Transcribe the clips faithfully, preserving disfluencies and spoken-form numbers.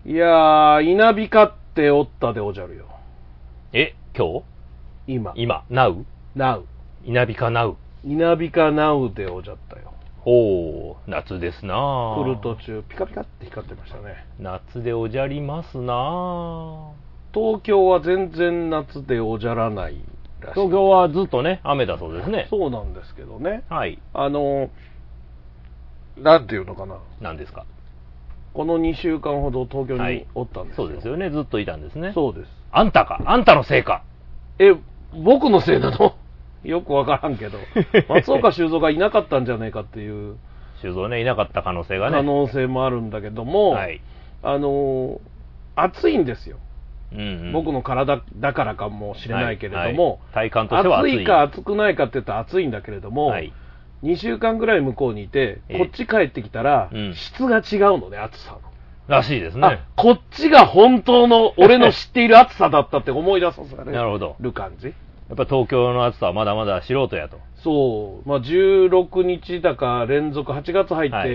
いやー、稲光っておったでおじゃるよ。 え、今日今。 今、ナウナウ。 稲光ナウ。 稲光ナウでおじゃったよ。 おー、夏ですなぁ。 来る途中、ピカピカって光ってましたね。 夏でおじゃりますなぁ。 東京は全然夏でおじゃらないらしい。 東京はずっとね、雨だそうですね。 そうなんですけどね。 はい。 あの、なんていうのかな。 何ですか。 このにしゅうかんほど東京におったんですよ、 はい、そうですよね。ずっといたんですね。 そうです。 あんたか。あんたのせいか。 え、僕のせいなのよくわからんけど。松岡修造がいなかったんじゃねえかっていう。 修造ね、いなかった可能性がね。 可能性もあるんだけども、 はい、 あの、暑いんですよ。 うんうん、 僕の体だからかもしれないけれども、 はいはい、体感としては暑い。 暑いか暑くないかって言ったら暑いんだけれども、はい、にしゅうかんぐらい向こうにいて、こっち帰ってきたら、うん、質が違うのね、暑さの。 らしいですね。 あ、こっちが本当の俺の知っている暑さだったって思い出させられる感じ。 やっぱ東京の暑さはまだまだ素人やと。 そう、まあ、じゅうろくにちだか連続はちがつ入って、はい、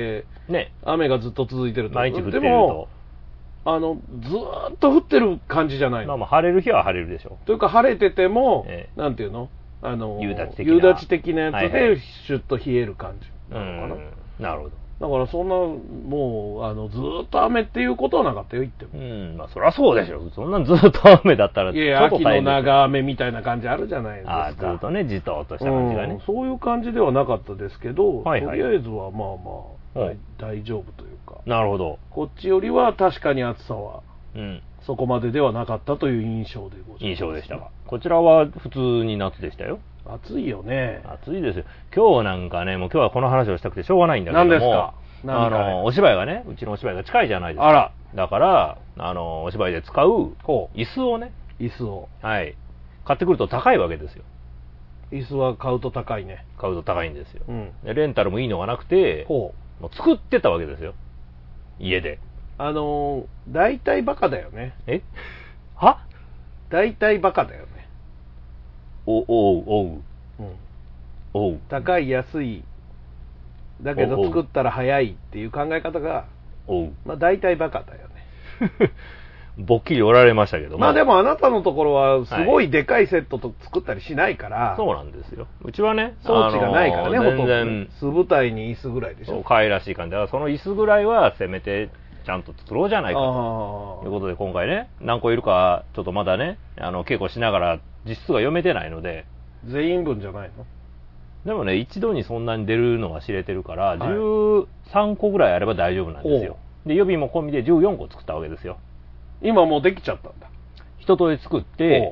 ね、雨がずっと続いてると。 毎日降ってると。 でもあのずーっと降ってる感じじゃないの。 まあまあ晴れる日は晴れるでしょう。というか晴れてても、ええ、なんていうの、あの夕立的な、夕立的なやつで、はいはい、シュッと冷える感じなのかな。 うん、なるほど。 だからそんなもうあのずーっと雨っていうことはなかったよ、言っても。 うん、まあそりゃそうでしょ。そんなずーっと雨だったらちょっと大変。 いや、秋の長雨みたいな感じあるじゃないですか。 あ、ずーっとね、じとっとした感じがね、 うん。そういう感じではなかったですけど、はいはい、とりあえずはまあまあ、大丈夫というか。 なるほど。 こっちよりは確かに暑さは、うん、そこまでではなかったという印象でございます。 印象でしたが、こちらは普通に夏でしたよ。 暑いよね。 暑いですよ。今日なんかね、もう今日はこの話をしたくてしょうがないんだけども。 何ですか。 あのお芝居がね、うちのお芝居が近いじゃないですか。 あら。 だからあのお芝居で使う椅子をね、 椅子を、 はい、買ってくると高いわけですよ。 椅子は買うと高いね。 買うと高いんですよ。うん、でレンタルもいいのがなくて、 ほうもう作ってたわけですよ。家で。 あのー、大体バカだよね。 え？は？ 大体バカだよね。 お、おう、おう。うん。おう。 高い、安い。だけど作ったら早いっていう考え方が、 おう。 まあ大体バカだよね。 ぼっきりおられましたけども。 まあでもあなたのところはすごいでかいセットと作ったりしないから。 はい、そうなんですよ。うちはね、 装置がないからね、 全然素舞台に椅子ぐらいでしょ。 可愛らしい感じだから、その椅子ぐらいはせめてちゃんと作ろうじゃないかということで、今回ね、何個いるかちょっとまだね、あの稽古しながら実質が読めてないので。 全員分じゃないの？ でもね、一度にそんなに出るのが知れてるから、はい、じゅうさんこぐらいあれば大丈夫なんですよ。で予備も込みでじゅうよんこ作ったわけですよ。 今もうできちゃったんだ。 一通り作って、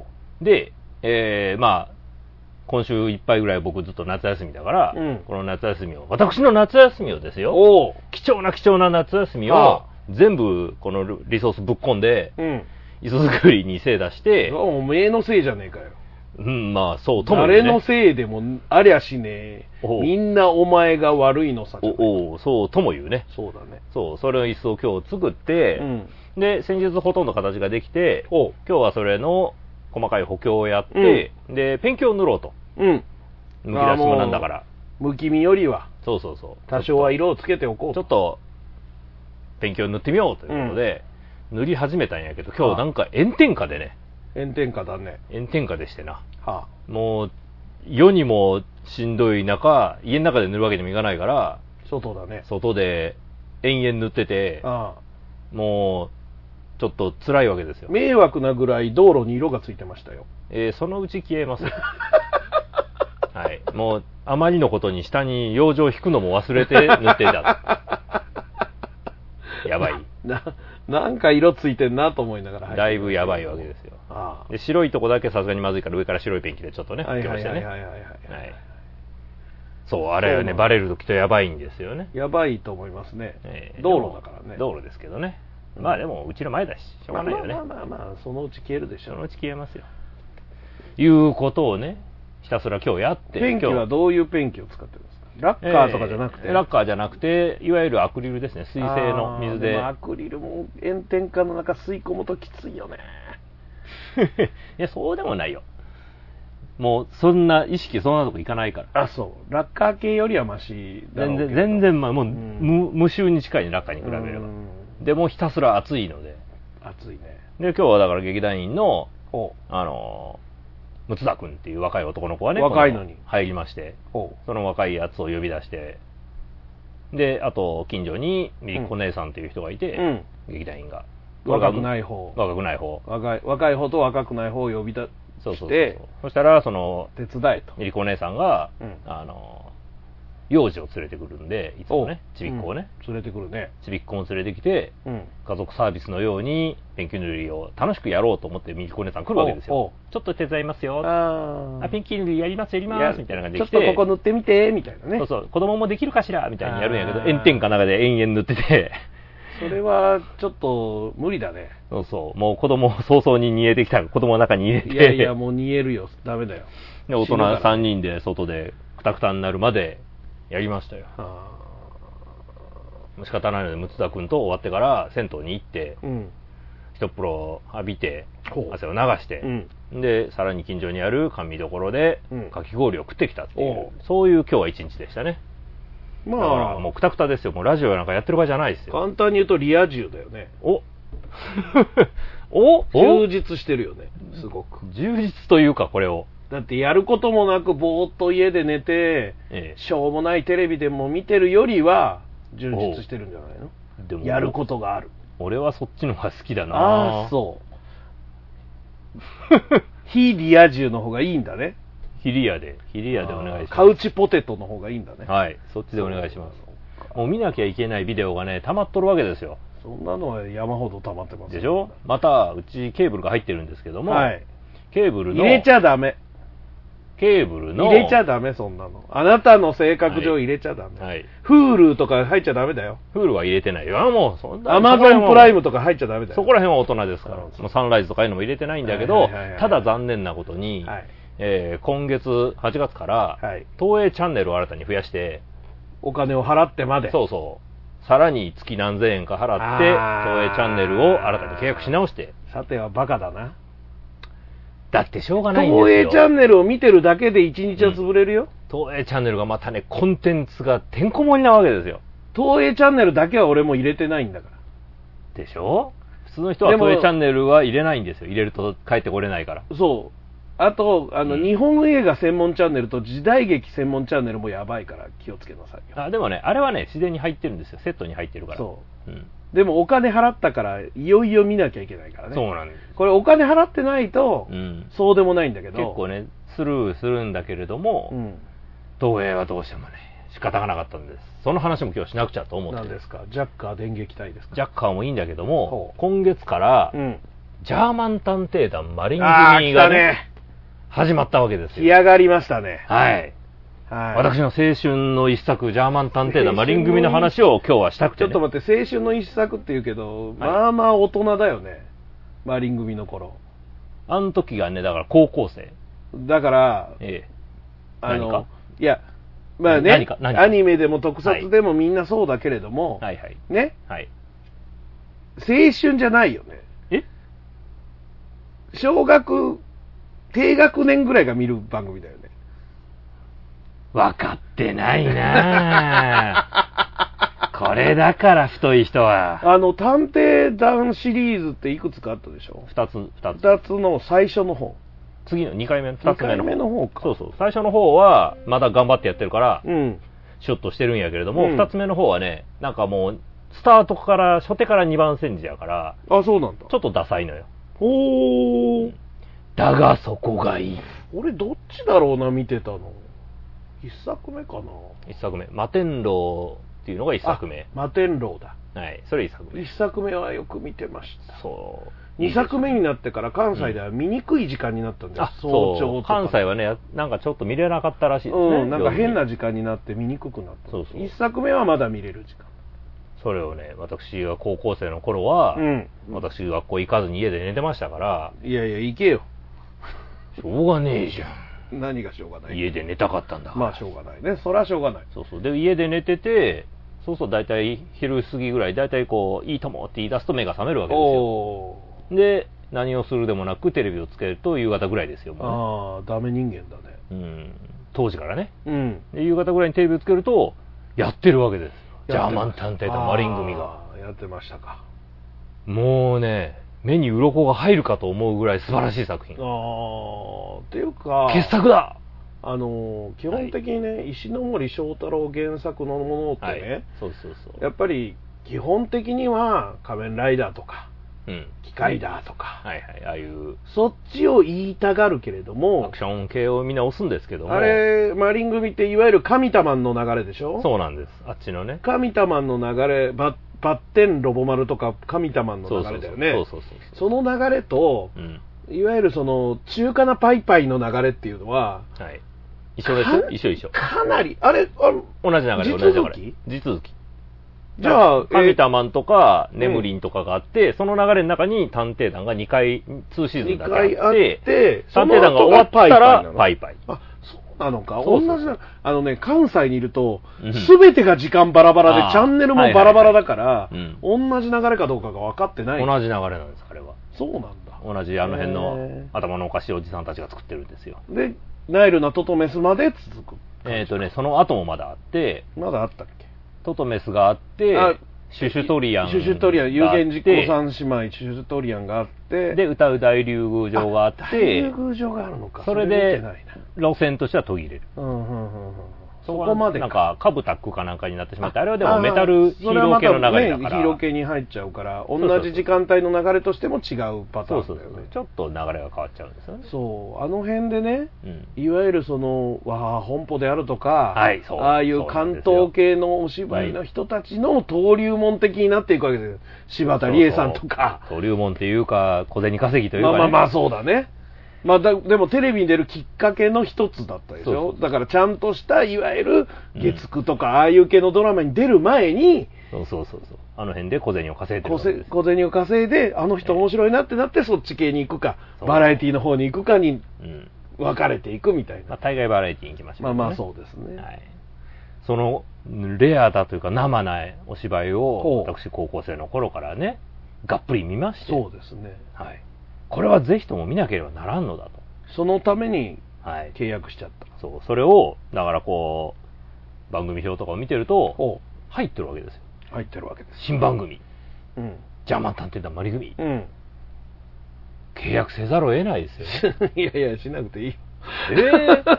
で、えー、まあ今週いっぱいぐらい僕ずっと夏休みだから、うん、この夏休みを、私の夏休みをですよ、貴重な貴重な夏休みを全部このリソースぶっ込んで、うん、椅子作りに精出して、 おめえのせいじゃねえかよ。 うん、まあそうとも言うね。誰のせいでもありゃしねえ。みんなお前が悪いのさ。 おお、そうとも言うね。 そうだね。 そう、それの椅子を今日作って、うん、で先日ほとんど形ができて、今日はそれの細かい補強をやって、うん、でペンキを塗ろうと。うん。むき出しもなんだから。 むきみよりは。 そうそうそう。 多少は色をつけておこう。 ちょっとペンキを塗ってみようということで、うん、塗り始めたんやけど、今日なんか炎天下でね。 炎天下だね。 炎天下でしてな、 はあ、 もう世にもしんどい中、家の中で塗るわけにもいかないから、 外だね。 外で延々塗ってて、 ああ、もうちょっと辛いわけですよ。 迷惑なぐらい道路に色がついてましたよ。 えー、そのうち消えますよ。はい、もうあまりのことに下に養生を引くのも忘れて塗ってた。やばいな。なんか色ついてんなと思いながら入って、 だいぶやばいわけですよ。ああで白いとこだけさすがにまずいから上から白いペンキでちょっとね拭きましたね。そうあれはねバレるときっとやばいんですよね。 やばいと思いますね、えー、道路だからね。 道路ですけどね、うん、まあでもうちの前だししょうがないよね。 まあまあまあまあ、まあ、そのうち消えるでしょう。 そのうち消えますよ。いうことをねひたすら今日やって。 ペンキはどういうペンキを使ってるんですか？ラッカーとかじゃなくて、えー、 ラッカーじゃなくていわゆるアクリルですね。水性の水で。 でもアクリルも炎天下の中吸い込むときついよね。 いやそうでもないよ。もうそんな意識そんなとこいかないから。 あ、そうラッカー系よりはマシだろうけど。 全然全然まあもう、うん、無, 無臭に近いねラッカーに比べれば。 でもひたすら暑いので。 暑いね。 で、今日はだから劇団員の、あの、六田君っていう若い男の子がね、 若いのに入りまして、その若いやつを呼び出して、で、あと、近所にみりこ姉さんっていう人がいて、うん、劇団員が。 若くない方。 若くない方。 若い、若い方と若くない方を呼び出して、そうそうそう。 そしたら、その、 手伝えと。 みりこ姉さんが、うん、あの、幼児を連れてくるんで、いつもね、ちびっ子をね、 うん、連れてくるね。 ちびっ子を連れてきて、うん、家族サービスのように、ペンキ塗りを楽しくやろうと思って、みりこ姉さん来るわけですよ。ちょっと手伝いますよ。ああ、ペンキ塗りやります、やります、みたいな感じで来て。 ちょっとここ塗ってみて、みたいなね。 そうそう、子供もできるかしらみたいにやるんやけど、炎天下の中で延々塗ってて。 それは、ちょっと、無理だね。 そうそう、もう子供早々に煮えてきたら子供の中に入れて。 いやいや、もう煮えるよ。ダメだよ。 で、大人さんにんで外で、くたくたになるまで、やりましたよ。仕方ないので、六田君と終わってから銭湯に行って、うん、一風呂浴びて、汗を流して、うん、で、さらに近所にある甘味処で、うん、かき氷を食ってきたっていう、そういう今日は一日でしたね。まあ、もうくたくたですよ。もうラジオなんかやってる場合じゃないですよ。 簡単に言うとリア充だよね。 おお充実してるよね。すごく。 充実というか、これを。 だってやることもなくぼーっと家で寝て、ええ、しょうもないテレビでも見てるよりは充実してるんじゃないの？でもやることがある。 俺はそっちの方が好きだな。 ああ、そう。非リア充の方がいいんだね。 非リアで、非リアでお願いします。 カウチポテトの方がいいんだね。 はい、そっちでお願いします。もう見なきゃいけないビデオがね、溜まっとるわけですよ。 そんなのは山ほど溜まってます、 ね、でしょ？また、うちケーブルが入ってるんですけども、はい、ケーブルの。 入れちゃダメ。 ケーブルの。 入れちゃダメ、そんなの。あなたの性格上入れちゃダメ。はい。Hulu とか入っちゃダメだよ。 Hulu は入れてないよ。もう、そんな。 Amazon プライムとか入っちゃダメだよ。 そこら辺は大人ですから。もうサンライズとかいうのも入れてないんだけど、ただ残念なことに、はい、えー、今月はちがつから、はい、東映チャンネルを新たに増やして、 お金を払ってまで。 そうそう。さらに月何千円か払って、東映チャンネルを新たに契約し直して。 さてはバカだな。 だってしょうがないんですよ。 東映チャンネルを見てるだけで一日は潰れるよ、 うん。東映チャンネルがまたね、コンテンツがてんこ盛りなわけですよ。 東映チャンネルだけは俺も入れてないんだから。 でしょ？普通の人は東映チャンネルは入れないんですよ。入れると帰ってこれないから。 そう。あと、あの、うん、日本映画専門チャンネルと時代劇専門チャンネルもやばいから気をつけなさいよ。 あ、でもね、あれはね、自然に入ってるんですよ。セットに入ってるから。 そう。うん。でもお金払ったからいよいよ見なきゃいけないからね。 そうなんです。 これお金払ってないと、うん、そうでもないんだけど。 結構ね、スルーするんだけれども、うん、東映はどうしてもね、仕方がなかったんです。その話も今日しなくちゃと思って。 何ですか？ジャッカー電撃隊ですか？ ジャッカーもいいんだけども、今月から、うん、ジャーマン探偵団マリン組がね、ね始まったわけですよ。 干上がりましたね。 はい。はい、私の青春の一作、ジャーマン探偵団マリン組の話を今日はしたくて、ね、 ちょっと待って、青春の一作って言うけど、はい、まあまあ大人だよね。マリン組の頃。 あの時がね、だから高校生。 だから、ええ、あの、いや、まあね、何か何かアニメでも特撮でもみんなそうだけれども、はいはい、ね、はい、青春じゃないよね。え？小学、低学年ぐらいが見る番組だよね。 分かってないなぁ。これだから太い人は。 あの、探偵団シリーズっていくつかあったでしょ？ 二つ、二つ。 二つの最初の方。 次のにかいめ、二つ目の方。 にかいめの方か。 そうそう。最初の方は、まだ頑張ってやってるから、うん。シュッとしてるんやけれども、二、うん、つ目の方はね、なんかもう、スタートから、初手からにばん煎じやから、 あ、そうなんだ。 ちょっとダサいのよ。 ほー。 だがそこがいい。 俺どっちだろうな、見てたの。一作目かな。 一作目。摩天楼っていうのが一作目。 摩天楼だ。 はい。それ一作目。 一作目はよく見てました。そう。二作目になってから関西では見にくい時間になったんですよ。 うん、早朝とか。関西はね、なんかちょっと見れなかったらしいですね。 うん、なんか変な時間になって見にくくなった。そうそう。一作目はまだ見れる時間。 それをね、私が高校生の頃は、うん、私学校行かずに家で寝てましたから。 いやいや、行けよ。 しょうがねえじゃん。 何がしょうがない？ 家で寝たかったんだから。 まあしょうがないね。そりゃしょうがない。 そうそう。で、家で寝てて、そうそう、だいたい昼過ぎぐらい、だいたいこう、いいともって言い出すと目が覚めるわけですよ。で、何をするでもなくテレビをつけると夕方ぐらいですよ。 もうね、ああ、ダメ人間だね。 うん。当時からね。うん。で、夕方ぐらいにテレビをつけると、やってるわけです。ジャーマン探偵とマリン組が。 やってましたか。 もうね、目に鱗が入るかと思うぐらい素晴らしい作品。ああ、っていうか、 傑作だ。 あの基本的にね、はい、石ノ森章太郎原作のものってね、はい、 そうそうそう、 やっぱり基本的には仮面ライダーとか、うん、機械だとか、 はいはい、ああいうそっちを言いたがるけれども、 アクション系をみんな押すんですけども、 あれマリン組っていわゆる神タマンの流れでしょ。 そうなんです。あっちのね、 神タマンの流れ、ババッテンロボマルとか神タマンの流れだよね。そうそうそうそう。その流れと、うん、いわゆるその中華なパイパイの流れっていうのは、はい、 一緒です。一緒一緒。 かなりあれあ同じ流れ、同じ流れ。地続き。 じゃあ、 神タマンとか、ネムリンとかがあって、うん、その流れの中に探偵団がにかい、にシーズンだけあって、あって探偵団が終わったら、パイパイ。 あ、そうなのか。同じな、あのね、関西にいると、すべてが時間バラバラで、チャンネルもバラバラだから、同じ流れかどうかが分かってない。 同じ流れなんです、あれは。 そうなんだ。 同じあの辺の頭のおかしいおじさんたちが作ってるんですよ。 で、ナイルなトトメスまで続く。 えっとね、その後もまだあって、 まだあったっけ？ トトメスがあって、シュシュトリアン。 シュシュトリアン、有言実行三姉妹、シュシュトリアンがあって、 で、歌う大竜宮城があって、大竜宮城があるのか。 それで、路線としては途切れる。うんうんうんうん、そこまでなんか、カブタックかなんかになってしまって、あれはでもメタルヒーロー系の流れだから。 ヒーロー系に入っちゃうから、同じ時間帯の流れとしても違うパターンだよね。そうそうそう、 ちょっと流れが変わっちゃうんですよね。 そう、あの辺でね、うん、いわゆるその、わあ、本舗であるとか、はい、そうああいう関東系のお芝居の人たちの登竜門的になっていくわけですよ。柴田理恵さんとか。 そうそう、登竜門っていうか、小銭稼ぎというか、ね。 まあまあまあ、そうだね。まあ、だでもテレビに出るきっかけの一つだったでしょ。そうそうそう、だからちゃんとしたいわゆる月9とか、うん、ああいう系のドラマに出る前に、 そうそうそうそう、あの辺で小銭を稼いでるわけです。 小銭を稼いで、あの人面白いなってなって、そっち系に行くか、えー、バラエティの方に行くかに分かれていくみたいな。 まあ、大概バラエティに行きましたね。 まあまあそうですね。はい、 そのレアだというか生なお芝居を私高校生の頃からね、がっぷり見まして。 そうですね。 はい。これはぜひとも見なければならんのだと。 そのために契約しちゃった。 はい、そう。それを、だからこう、番組表とかを見てると、入ってるわけですよ。 入ってるわけです。 新番組。 うん。 ジャーマン探偵団マリ組。 うん。 契約せざるを得ないですよね。 いやいや、しなくていいよ。 えー、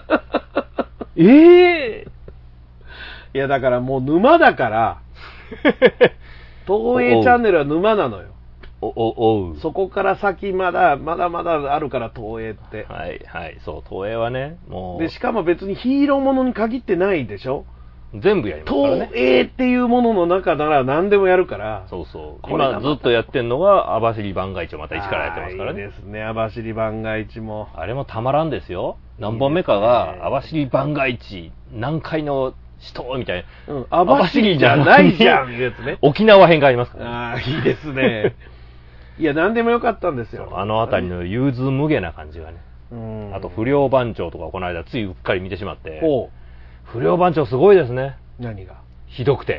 えー、 いや、だからもう沼だから、東映チャンネルは沼なのよ。 おおおう、 そこから先まだまだまだあるから、東映って。 はいはい、そう、東映はね、もうでしかも別にヒーローものに限ってないでしょ。 全部やりますからね。 東映っていうものの中なら何でもやるから。 そうそう、今ずっとやってんのが網走番外地をまた一からやってますからね。 いいですね、網走番外地も。 あれもたまらんですよ。何本目かが網走番外地南海の人みたいな、うん、 網走じゃないじゃんやつね。 沖縄編がありますから、ね、 ああ、いいですね。いや、何でもよかったんですよ。 あのあたりの融通無下な感じがね。うん、あと不良番長とかこの間ついうっかり見てしまって。不良番長すごいですね。 何が？ ひどくて。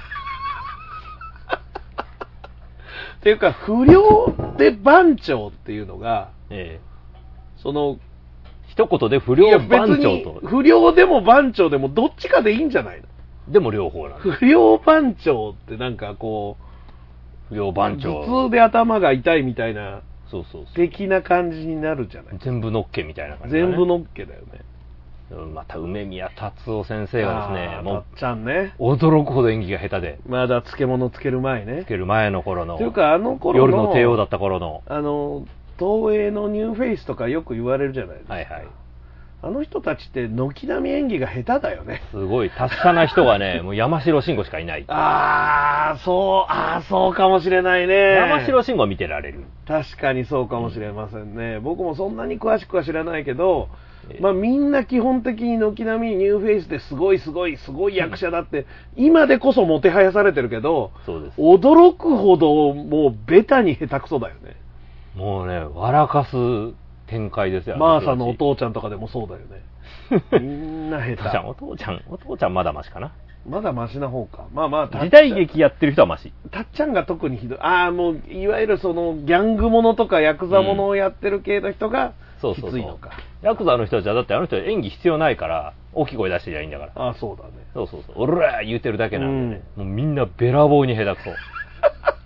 っていうか、不良で番長っていうのが、ええ、その一言で不良番長と。 不良でも番長でもどっちかでいいんじゃないの？ でも両方なんです。 不良番長ってなんかこう、 不良番長。 頭痛で頭が痛いみたいな、 そうそうそう。 的な感じになるじゃない。 全部のっけみたいな感じ、ね。 全部のっけだよね。 また梅宮達夫先生がですね、 もう、たっちゃんね。 驚くほど演技が下手で。 まだ漬物つける前ね。 つける前の頃の。 というか、あの頃の。夜の帝王だった頃の。 あの、東映のニューフェイスとかよく言われるじゃないですか。はいはい。あの人たちって軒並み演技が下手だよね。 すごい、達者な人がね、もう山城慎吾しかいない。 ああ、そう、ああ、そうかもしれないね。 山城慎吾は見てられる。 確かにそうかもしれませんね。うん、僕もそんなに詳しくは知らないけど、まあみんな基本的に軒並みニューフェイスですごいすごいすごい役者だって、うん、今でこそもてはやされてるけど、 そうです。 驚くほどもうベタに下手くそだよね。 もうね、笑かす展開ですよね。 マーサのお父ちゃんとかでもそうだよね。みんな下手。 お父ちゃん、お父ちゃんまだマシかな。 まだマシな方か。まあまあ、 時代劇やってる人はマシ。 たっちゃんが特にひどい。ああ、もう、いわゆるその、ギャングものとかヤクザものをやってる系の人が、きついのか。そうそうそう、 ヤクザの人たちは、だってあの人は演技必要ないから、大きい声出してりゃいいんだから。 ああ、そうだね。 そうそうそう。おらー言うてるだけなんでね。うん、もうみんなべらぼうに下手くそ。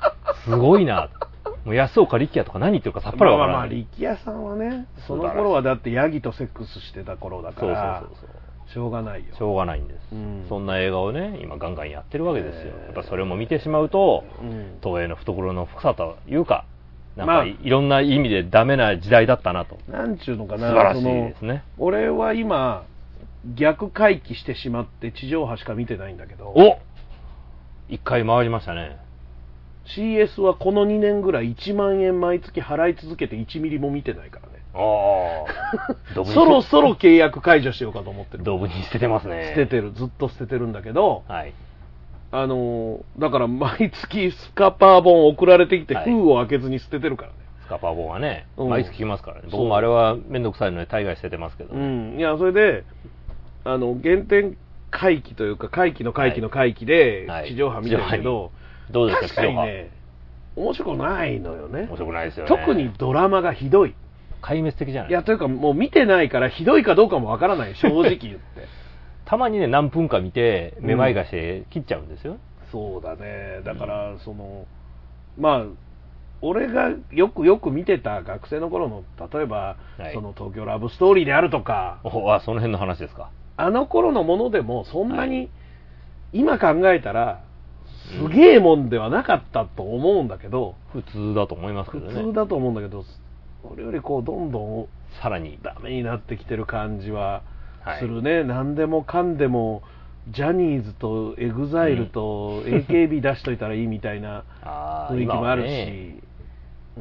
すごいな。もう安岡力也とか何言ってるかさっぱりわからない。まあまあ力也さんはね、その頃はだってヤギとセックスしてた頃だから、そうそうそうそう、しょうがないよ。 しょうがないんです、うん、そんな映画をね今ガンガンやってるわけですよ。やっぱそれも見てしまうと、うん、東映の懐の深さというか、なんかいろんな意味でダメな時代だったなと。 なんちゅうのかな、 素晴らしいですね。 俺は今逆回帰してしまって地上波しか見てないんだけど。 お、一回回りましたね。 シーエス はこのにねんぐらいいちまんえん毎月払い続けていちミリも見てないからね。ああ。そろそろ契約解除しようかと思ってる。 ドブに捨ててますね。 捨ててる、ずっと捨ててるんだけど、はい。あのだから毎月スカパー本送られてきて封を開けずに捨ててるからね。 スカパー本はね、うん、毎月来ますからね。僕もあれはめんどくさいので大概捨ててますけど、ね。 うん。いやそれであの原点回帰というか回帰の回帰の回帰で地上波見てるけど、はい、 どうですか確かにね面白くないのよね。 面白くないですよね。 特にドラマがひどい。 壊滅的じゃない。 いやというかもう見てないからひどいかどうかもわからない、正直言って。 たまにね何分か見てめまいがして切っちゃうんですよ。うん、 そうだね。だからその、うん、まあ俺がよくよく見てた学生の頃の例えば、はい、その東京ラブストーリーであるとか、 あ、その辺の話ですか。 あの頃のものでもそんなに、はい、今考えたらすげえもんではなかったと思うんだけど、 うん、普通だと思いますけどね。 普通だと思うんだけど、それよりこうどんどんさらにダメになってきてる感じはするね。はい、何でもかんでもジャニーズとエグザイルと エーケービー 出しといたらいいみたいな雰囲気もあるし、 うん、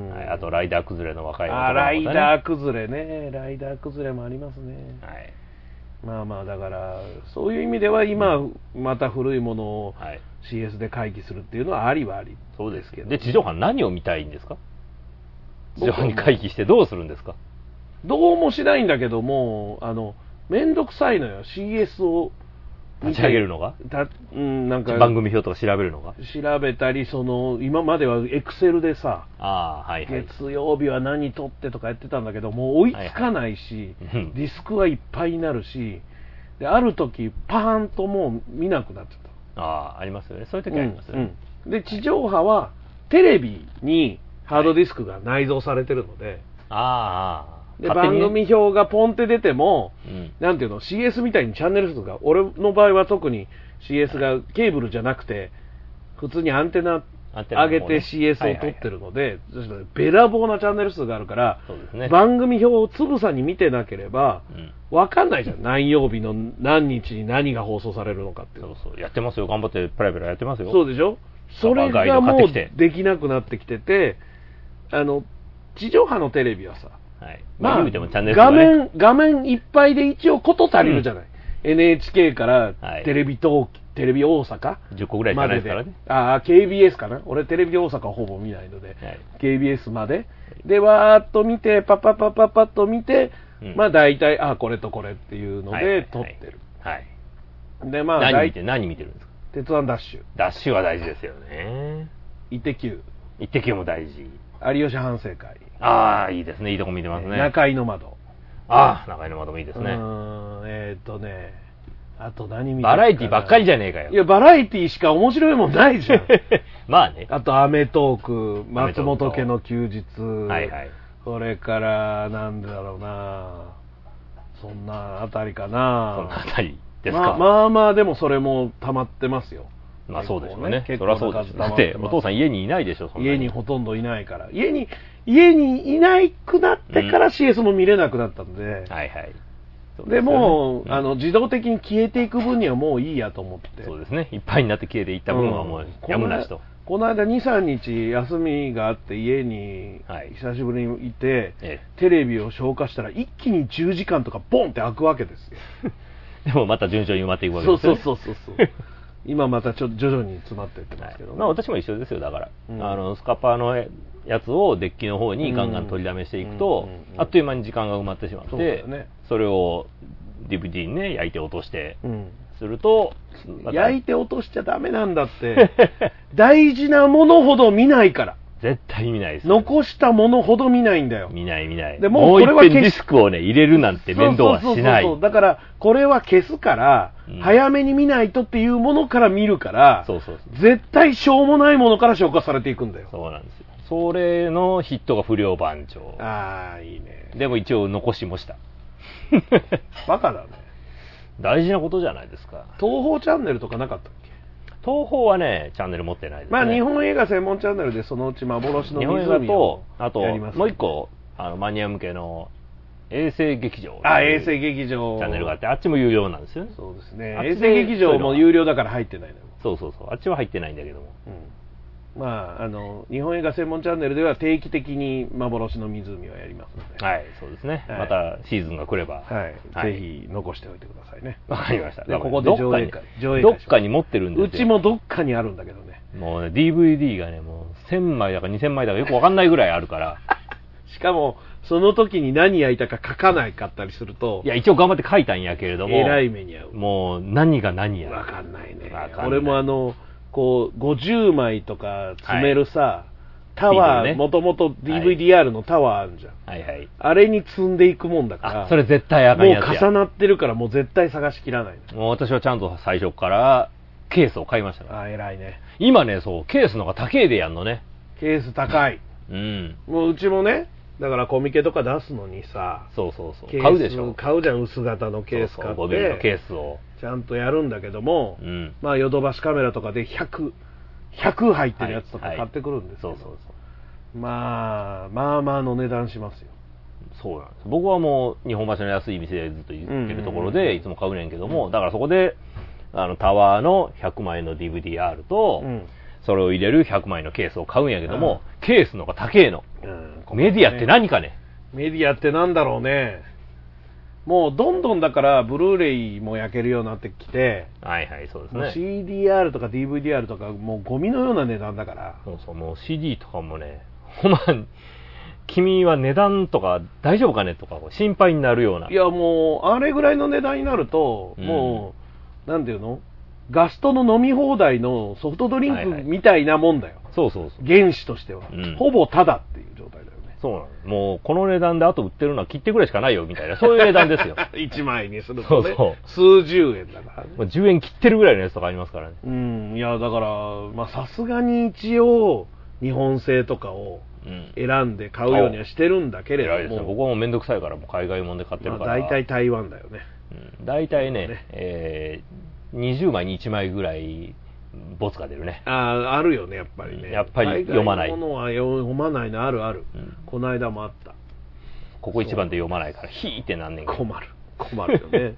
はい、あとライダー崩れの若い男の子、ね、あライダー崩れね、ライダー崩れもありますね。はい、まあまあだからそういう意味では今また古いものを シーエス で回帰するっていうのはありはあり。 そうですけど、で地上波何を見たいんですか。地上波に回帰してどうするんですか。 どうもしないんだけども、あのめんどくさいのよ シーエス を立ち上げるのが、 た、うん、なんか番組表とか調べるのが、 調べたり、その今まではエクセルでさ、 あ、はいはい、 月曜日は何撮ってとかやってたんだけど、もう追いつかないし、はいはい、ディスクはいっぱいになるし、である時パーンともう見なくなっちゃった。 ああ、ありますよね。そういう時ありますよね。うんうん、で地上波はテレビにハードディスクが内蔵されてるので、はい、 ああ。 で番組表がポンって出ても、うん、なんていうの シーエス みたいにチャンネル数が、俺の場合は特に シーエス がケーブルじゃなくて普通にアンテナ上げて シーエス を撮ってるので、べらぼうなチャンネル数があるから、そうですね、番組表をつぶさに見てなければ、うん、分かんないじゃん。何曜日の何日に何が放送されるのかっていう。 そうそう、やってますよ。頑張ってプライベートやってますよ。 そうでしょ。それがもうできなくなってきてて、あの地上波のテレビはさ、 はい、まあ、まあ、 画面画面いっぱいで一応こと足りるじゃない、うん、エヌエイチケー からテレビ東、はい、テレビ大阪じゅっこぐらいしかないですからね。 ああ ケービーエス かな。俺テレビ大阪はほぼ見ないので、はい、ケービーエス まででわーっと見てパパパパパッと見て、うん、まあ大体あこれとこれっていうので撮ってる。はい、はいはい、でまあ何見て何見てるんですか。 鉄腕ダッシュ。 ダッシュは大事ですよね。 イッテ Q。 イッテ Q も大事。 有吉反省会。 ああ、いいですね。いいとこ見てますね。 中井の窓。 ああ、中井の窓もいいですね。うーん、えー、っとね、あと何見てるかな。 バラエティばっかりじゃねえかよ。 いや、バラエティしか面白いもんないじゃん。 まあね。 あと、アメトーク、松本家の休日。はいはい。それから、なんだろうな。そんなあたりかな。 そんなあたりですか。 まあまあ、まあ、でもそれも溜まってますよ。 まあそうでしょうね。結構ね、そりゃそうです。だってお父さん家にいないでしょ。そんなに家にほとんどいないから。家に家にいなくなってから シーエス も見れなくなったんで。うん、はいはい。で, でもう、うん、あの自動的に消えていく分にはもういいやと思って。 そうですね。いっぱいになって消えていった分はもうやむなしと。 この間に、さんにち休みがあって家に久しぶりにいて、はい、テレビを消化したら一気にじゅうじかんとかボンって開くわけですよ。 でもまた順調に埋まっていくわけですね。 そうそうそうそう。今またちょっと徐々に詰まっていってますけど、 はい、まあ私も一緒ですよ。だから、うん、あのスカパーのやつをデッキの方にガンガン取りだめしていくと、あっという間に時間が埋まってしまって、 そ, ね、それを ディーブイディー にね焼いて落としてすると、 うん、焼いて落としちゃダメなんだって。大事なものほど見ないから。 絶対見ないです、 ね、残したものほど見ないんだよ。 見ない見ない。 でもうこれはもう一遍ディスクをね入れるなんて面倒はしない。そうそうそうそう。 だからこれは消すから、うん、早めに見ないとっていうものから見るから、 そうそうそう、 絶対しょうもないものから消化されていくんだよ。 そうなんですよ。それのヒットが不良番長。 ああ、いいね。 でも一応残しました。 バカだね。 大事なことじゃないですか。 東宝チャンネルとかなかったっけ？ 東宝はね、チャンネル持ってないですね。 まあ日本映画専門チャンネルでそのうち幻の湖をやります、ね、日本映画と、 あともう一個あのマニア向けの衛星劇場。 あ、衛星劇場。 チャンネルがあって、あっちも有料なんですよね。 そうですね。衛星劇場も有料だから入ってないのよ。 そうそうそう。あっちは入ってないんだけども。 うん。まあ、あの日本映画専門チャンネルでは定期的に幻の湖をやりますので、 はい、そうですね、はい、またシーズンが来れば、 はいはい、ぜひ残しておいてくださいね。 わかりました。 でここで上映会、上映会どっかに持ってるんですよ。 うちもどっかにあるんだけどね。 もうね ディーブイディー がねもうせんまいだかにせんまいだかよくわかんないぐらいあるからしかもその時に何焼いたか書かないかったりすると、 いや一応頑張って書いたんやけれども、 えらい目に遭う。 もう何が何やわかんないね。 わかんない。 俺もあのこうごじゅうまいとか詰めるさ、はい、タワー、もともと ディーブイディーアール のタワーあるじゃん、 はいはいはい、 あれに積んでいくもんだから、 それ絶対あかんやつや。 もう重なってるからもう絶対探しきらない。 もう私はちゃんと最初からケースを買いましたから。 あ、偉いね。 今ね、そうケースの方が高いでやんのね。 ケース高い。 うん。 もううちもね、だからコミケとか出すのにさ、 そうそうそう、買うでしょ。 買うじゃん、薄型のケース買って、 ごミリのケースをちゃんとやるんだけども、 うん、 まあヨドバシカメラとかでひゃく、ひゃく入ってるやつとか買ってくるんですけど、はいはい、そうそうそう、まあまあまあの値段しますよ。 そうなんです。僕はもう日本橋の安い店でずっと言ってるところでいつも買うねんけども、だからそこであのタワーのひゃくまいの ディーブイディーアール と、うん、それを入れるひゃくまいのケースを買うんやけども、うん、ケースの方が高えの、うん、メディアって何かね。 メディアってなんだろうね。もうどんどんだからブルーレイも焼けるようになってきて、 はいはい、そうですね。 シーディーアール とか ディーブイディーアール とかもうゴミのような値段だから。 そうそう、もう シーディー とかもね、ほんま君は値段とか大丈夫かねとか心配になるような。 いやもうあれぐらいの値段になると、うん、もうなんていうの、ガストの飲み放題のソフトドリンクみたいなもんだよ。 はいはい、そうそうそう。 原資としては、うん、ほぼタダっていう状態だよね。 そうなの。もうこの値段であと売ってるのは切ってくれしかないよみたいな、そういう値段ですよ。 いちまいにするとね、そうそう数十円だから、ね。 もうじゅうえん切ってるぐらいのやつとかありますからね。 うん、いやだからまあさすがに一応日本製とかを選んで買うようにはしてるんだけれども、うん、ですね、 僕はもうめんどくさいからもう海外もんで買ってるから。 大体、まあ、台湾だよね。 うん、大体ね、ねえー、にじゅうまいにいちまいぐらいボツが出るね。 ああ、あるよね、やっぱりね。 やっぱり読まない。 海外のものは読まないのあるある、うん、この間もあった。 ここ一番で読まないからヒーってなんねんけど。 困る困るよね。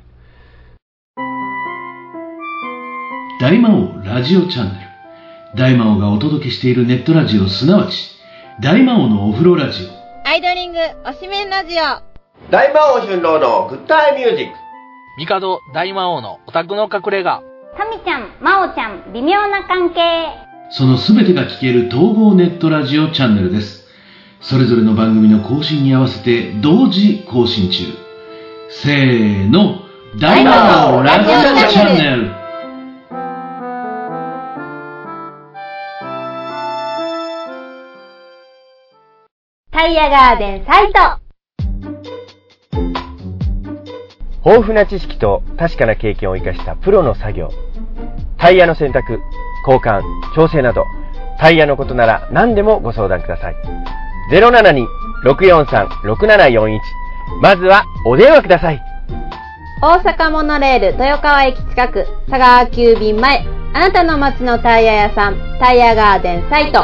大魔王ラジオチャンネル。大魔王がお届けしているネットラジオ、すなわち大魔王のお風呂ラジオ、 アイドリングおしめんラジオ、 大魔王春郎のグッドアイミュージック、 帝大魔王のオタクの隠れ家、 神ちゃん魔王ちゃん微妙な関係。 そのすべてが聞ける統合ネットラジオチャンネルです。それぞれの番組の更新に合わせて同時更新中。せーの、大魔王ラジオチャンネル。 タイヤガーデンサイト。 豊富な知識と確かな経験を生かしたプロの作業。タイヤの選択、交換、調整など、タイヤのことなら何でもご相談ください。ゼロななに ろくよんさん ろくななよんいち、まずはお電話ください。 大阪モノレール豊川駅近く、佐川急便前、あなたの街のタイヤ屋さん、タイヤガーデンサイト。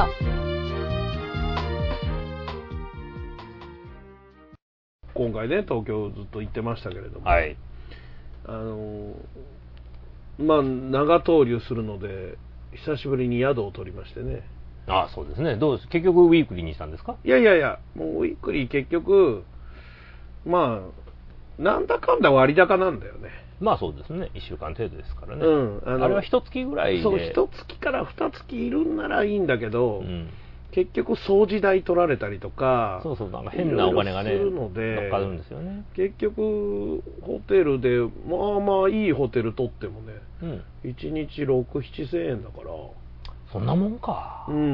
今回ね、東京ずっと行ってましたけれども、 はい、 あのまあ長逗留するので久しぶりに宿を取りましてね。 ああ、そうですね。どうです、結局ウィークリーにしたんですか？ いやいやいや、もうウィークリー結局まあなんだかんだ割高なんだよね。 まあそうですね、いっしゅうかん程度ですからね、 うん、あのあれは一月ぐらいで、 そう、一月から二月いるんならいいんだけど、 うん、 結局掃除代取られたりとか、 そうそう、なんか変なお金がね乗っかるんですよね。 結局ホテルでまあまあいいホテル取ってもね、うん、いちにちろく、ななせんえんだから。 そんなもんか。 うん。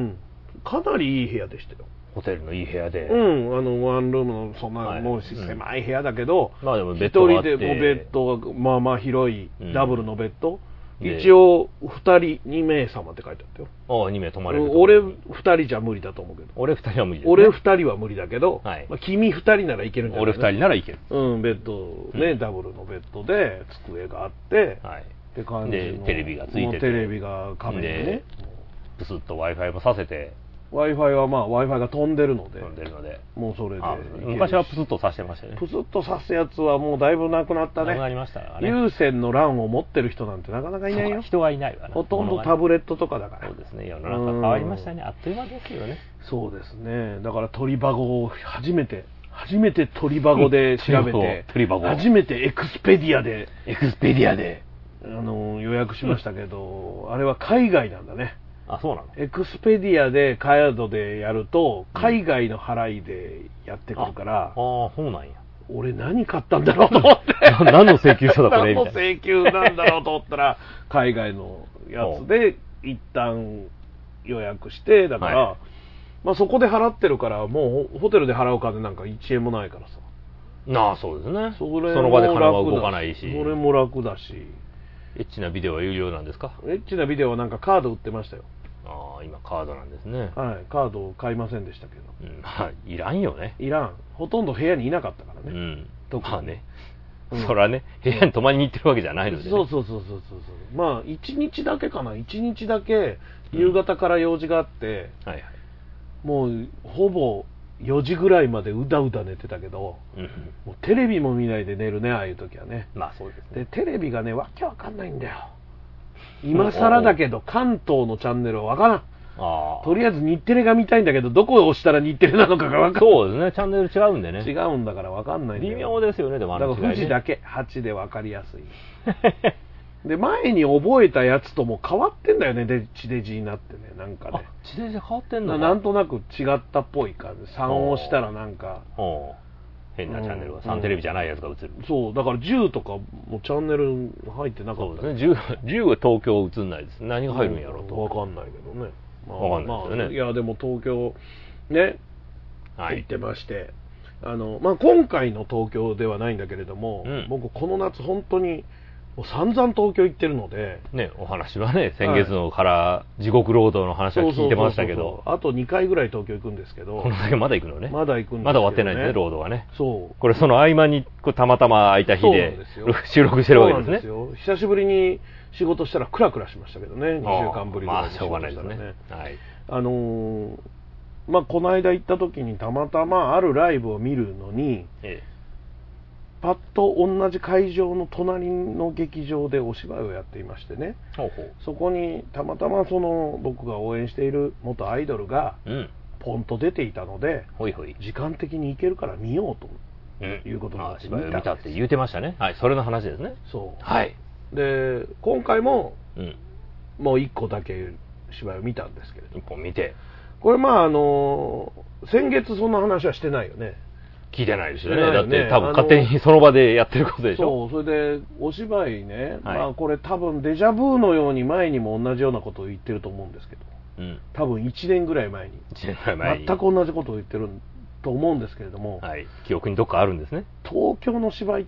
かなりいい部屋でしたよ。 ホテルのいい部屋で。 うん、あの、ワンルームの、そんな、はい、もう狭い部屋だけど、 うん、まあでもベッドがあって。 一人でもベッドが、まあまあ広い、ダブルのベッド。うん、一応、二人、二名様って書いてあったよ。 ああ、二名泊まれる。 俺、二人じゃ無理だと思うけど。 俺二人は無理です、ね。 俺二人は無理だけど、 はい、 まあ、君二人ならいけるんじゃない？ 俺二人ならいける。 うん、ベッド、ね、うん、ダブルのベッドで、机があって、 はい。 って感じで、テレビがついてて。 テレビが画面でね。 プスッと Wi-Fi もさせて。 Wi-Fi はまあ Wi-Fi が飛んでるので、 飛んでるので、 もうそれで昔はプスッとさしてましたよね。 プスッとさすやつはもうだいぶなくなったね。 なくなりましたからね。 有線の ラン を持ってる人なんてなかなかいないよ。 人がいないわね。 ほとんどタブレットとかだから。 そうですね。世の中変わりましたね。あっという間ですよね。 そうですね。だから鳥箱を初めて初めて鳥箱で調べて、 鳥箱初めてエクスペディアでエクスペディアであの予約しましたけど、あれは海外なんだね。 あ、そうなの？ エクスペディアでカードでやると海外の払いでやってくるから、 うん、ああ、そうなんや。 俺何買ったんだろうと思って何の請求書だこれみたいな。 何の請求なんだろうと思ったら海外のやつで一旦予約して、だから、はい、まあそこで払ってるからもうホテルで払う金なんかいちえんもないからさ。 なあ、そうですね。 それその場で金は動かないし。 それも楽だし。 エッチなビデオは有料なんですか？ エッチなビデオはなんかカード売ってましたよ。 ああ、今カードなんですね。 はい、カードを買いませんでしたけど。 うん、まあ、いらんよね。 いらん。ほとんど部屋にいなかったからね。 うん。まあね。うん、そらね、部屋に泊まりに行ってるわけじゃないので、ね。 そうそうそうそうそうそう。まあ、一日だけかな。一日だけ夕方から用事があって、うん、はいはい。もう、ほぼよじぐらいまでうだうだ寝てたけど、うん、もうテレビも見ないで寝るね、ああいう時はね。 まあそうですね。 で、テレビがね、わけわかんないんだよ。今更だけど関東のチャンネルは分からん。あとりあえず日テレが見たいんだけど、どこを押したら日テレなのかが分かんない。 そうですね、チャンネル違うんでね。 違うんだから分かんないんだよ。 微妙ですよね、でもあの違いね。 だから富士だけはちで分かりやすい。で、前に覚えたやつとも変わってんだよね、で地デジになってね、なんかね。 あ、地デジ変わってんのかな, なんとなく違ったっぽい感じ。さんを押したらなんか。 変なチャンネルが、サンテレビじゃないやつが映る、 うん、そうだからじゅうとかもチャンネル入ってなかった。 そうですね、じゅうは東京映んないです。何が入るんやろうと、 うん、分かんないけどね、 まあ、分かんないですよね、まあ、 いやでも東京ね、はい、行ってまして、あの、まあ、今回の東京ではないんだけれども、うん、僕この夏本当にもう散々東京行ってるので、 ね、お話はね、先月のから地獄労働の話は聞いてましたけど、 あとにかいぐらい東京行くんですけど、 この先まだ行くのね、 まだ行くんですけど、ね、 まだ終わってないんですね、労働はね。 そう。 これその合間にこうたまたま空いた日で収録してるわけですね。 そうなんですよ。久しぶりに仕事したらクラクラしましたけどね、にしゅうかんぶりぐらいに仕事したらね。まあしょうがないですね。はい。あのー、まあこの間行った時にたまたまあるライブを見るのに、ええ、パッと同じ会場の隣の劇場でお芝居をやっていましてね、ほうほう、そこにたまたまその僕が応援している元アイドルがポンと出ていたので、うん、ほいほい、時間的に行けるから見ようということになって見たんです。 芝居を見たって言ってましたね。はい、それの話ですね。 そう。 はい。 で、今回も、うん、もういっこだけ芝居を見たんですけれども。 いっぽん見て。 これまああの先月そんな話はしてないよね。 聞いてないですよね。だって多分勝手にその場でやってることでしょ。 そう、それでお芝居ね、はい、まあこれ多分デジャブーのように前にも同じようなことを言ってると思うんですけど、うん、多分いちねんぐらい前に、 いちねんぐらい前に全く同じことを言ってると思うんですけれども、 はい、記憶にどっかあるんですね。 東京の芝居って、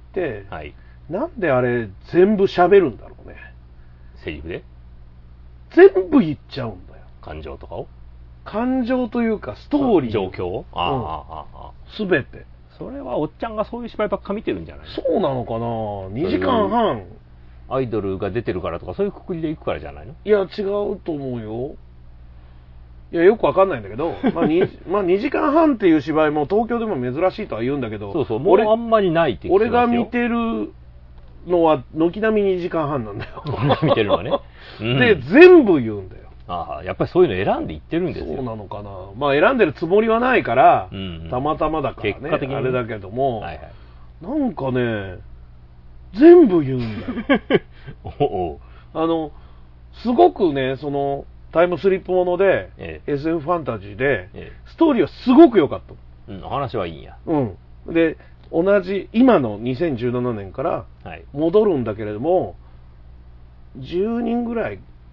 はい、なんであれ全部喋るんだろうね。 セリフで全部言っちゃうんだよ。 感情とかを、 感情というかストーリー、 状況を、ああ、うん、ああ、 すべて。 それはおっちゃんがそういう芝居ばっか見てるんじゃない？ そうなのかな。にじかんはんアイドルが出てるからとかそういうくくりで行くからじゃないの？ いや違うと思うよ。いやよくわかんないんだけど、まあ 2, まあにじかんはんっていう芝居も東京でも珍しいとは言うんだけど、 そうそう、もうあんまりないって言ってますよ。 俺が見てるのは軒並みにじかんはんなんだよ。 俺が見てるのはね、 うん、で全部言うんだよ。 ああ、やっぱりそういうの選んでいってるんですよ。 そうなのかな。まあ選んでるつもりはないから、うんうん、たまたまだからね、結果的にあれだけども、はいはい、なんかね全部言うんだよ。おお、あのすごくね、そのタイムスリップもので、ええ、エスエフ ファンタジーで、ええ、ストーリーはすごく良かった。 うん、お話はいいんや。 うん。で同じ今のにせんじゅうななねんから戻るんだけれども、はい、じゅうにんぐらい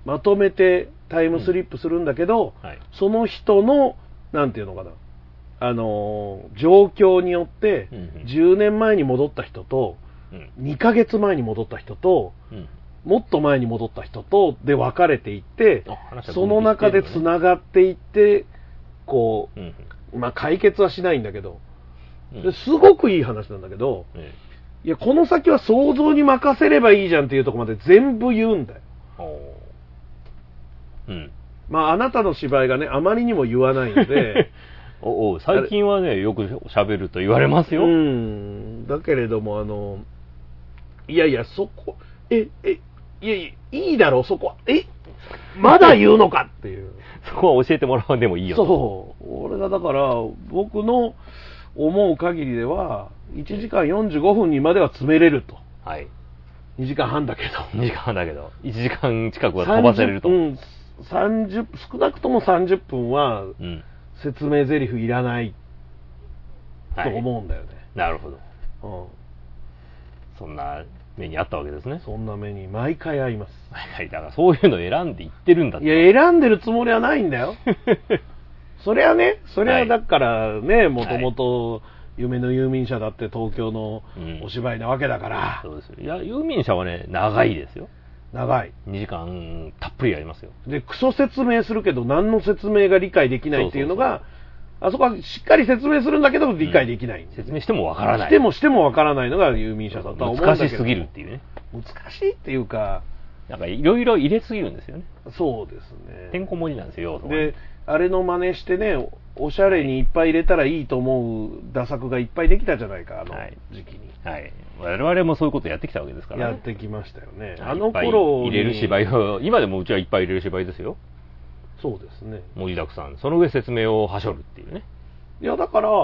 まとめてタイムスリップするんだけど、うんはい、その人のなんていうのかな、あのー、状況によってじゅうねんまえに戻った人と、うん、にかげつまえに戻った人と、うん、もっと前に戻った人とで分かれていって、その中でつながっていってこう、うん、まあ解決はしないんだけど、うん、すごくいい話なんだけど、うん、いやこの先は想像に任せればいいじゃんっていうところまで全部言うんだよ。うん、まああなたの芝居がねあまりにも言わないのでおお最近はねよく喋ると言われますよ。 うんだけれどもあのいやいやそこええいやいやいいだろうそこはえまだ言うのかっていうそこは教えてもらうでもいいよ。 そう俺がだから僕の思う限りではいちじかんよんじゅうごふんにまでは詰めれると。はい。にじかんはんだけど。 にじかんはんだけどいちじかん近くは飛ばせれると。うんさんじゅう少なくともさんじゅっぷんは説明台詞いらないと思うんだよね、 はい、なるほど、うん、そんな目にあったわけですね。 そんな目に毎回合います。 はい、だからそういうの選んでいってるんだって。 いや選んでるつもりはないんだよそれはねそれはだからねもともと夢の遊民者だって東京のお芝居なわけだから、 うん、そうです。いや遊民者はね長いですよ。 長いにじかんたっぷりやりますよ。 でクソ説明するけど何の説明が理解できないっていうのがあそこはしっかり説明するんだけど理解できない、 うん、説明してもわからないしてもしてもわからないのが遊民者だとは思うんだけど難しすぎるっていうね。 難しいっていうかなんかいろいろ入れすぎるんですよね。 そうですね。 てんこ盛りなんですよ。 であれの真似してねおしゃれにいっぱい入れたらいいと思う打作がいっぱいできたじゃないかあの時期に、 はい、はい、我々もそういうことやってきたわけですからね。やってきましたよね。あの頃に入れる芝居を今でもうちはいっぱい入れる芝居ですよ。 そうですね。 盛りだくさんその上説明をはしょるっていうね。 いやだから、うん、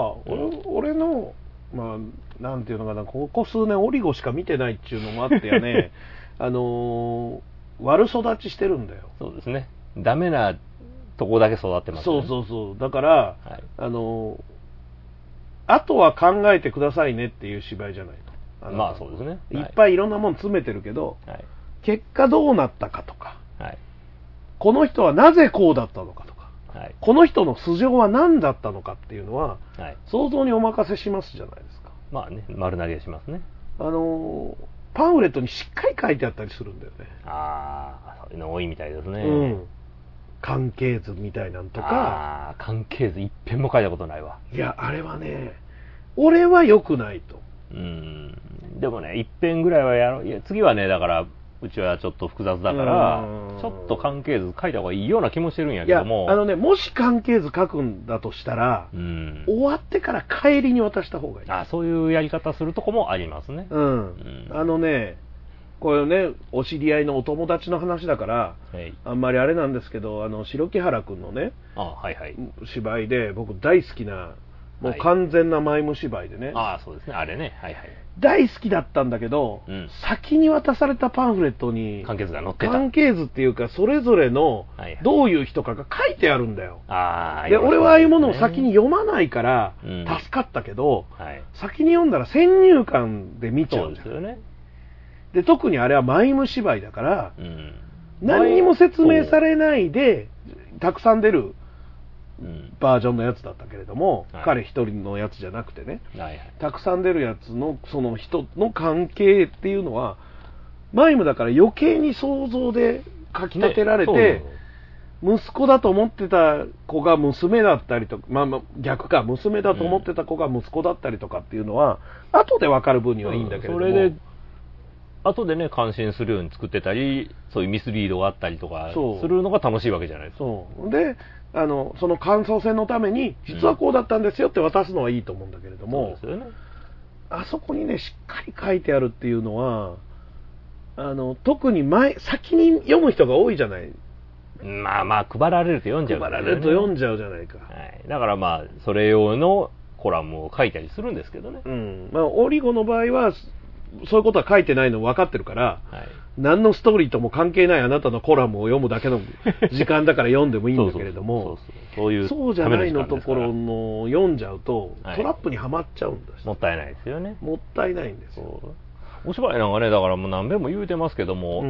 俺, 俺のまあなんていうのかなここ数年オリゴしか見てないっていうのもあってやねあのー、悪育ちしてるんだよ。 そうですね。ダメなとこだけ育ってますね。 そうそうそうだから、はい、あのあとは考えてくださいねっていう芝居じゃないと。あまあそうですね、 はい、いっぱいいろんなもの詰めてるけど、はい、結果どうなったかとか、はい、この人はなぜこうだったのかとか、はい、この人の素性は何だったのかっていうのは、はい、想像にお任せしますじゃないですか。 まあね丸投げしますね。 あのパンフレットにしっかり書いてあったりするんだよね。 ああそういうの多いみたいですね。 うん関係図みたいなんとか。 ああ関係図一遍も書いたことないわ。 いやあれはね俺は良くないと。 うんでもね一遍ぐらいはやろう。いや次はねだからうちはちょっちょっと複雑だからちょっと関係図書いた方がいいような気もしてるんやけども。 いやあのねもし関係図書くんだとしたら、うん、終わってから帰りに渡した方がいい。 あそういうやり方するとこもありますね。 うん、うん、あのねこれねお知り合いのお友達の話だから、はい、あんまりあれなんですけどあの白木原くんのねあ、はいはい、 芝居で僕大好きなもう完全なマイム芝居でね、 はい、あそうですねあれね、はいはい、 大好きだったんだけど、うん、先に渡されたパンフレットに関係図が載ってた。 関係図っていうかそれぞれのどういう人かが書いてあるんだよ、はい、で俺はああいうものを先に読まないから助かったけど、うんはい、先に読んだら先入観で見ちゃうんですよね。で特にあれはマイム芝居だから、うん、何にも説明されないでたくさん出るバージョンのやつだったけれども、うん、彼一人のやつじゃなくてね、はい、たくさん出るやつのその人の関係っていうのはマイムだから余計に想像で書き立てられて、ね、息子だと思ってた子が娘だったりとか、まあ、まあ逆か娘だと思ってた子が息子だったりとかっていうのは、うん、後で分かる分にはいいんだけれども、うん、それで後でね感心するように作ってたりそういうミスリードがあったりとかするのが楽しいわけじゃないですか。 そうであのその感想戦のために実はこうだったんですよって渡すのはいいと思うんだけれども、うん、そうですよね、あそこにねしっかり書いてあるっていうのはあの特に前先に読む人が多いじゃない。 まあまあ配られると読んじゃう、ね、 配られると読んじゃうじゃないか、はい、だからまあそれ用のコラムを書いたりするんですけどね、 うんまあ、オリゴの場合はそういうことは書いてないの分かってるから、はい、何のストーリーとも関係ないあなたのコラムを読むだけの時間だから読んでもいいんだけれどもそうじゃないのところの読んじゃうと、はい、トラップにはまっちゃうんです。 もったいないですよね。 もったいないんですよ。 お芝居なんかねだからもう何遍も言うてますけども、うん、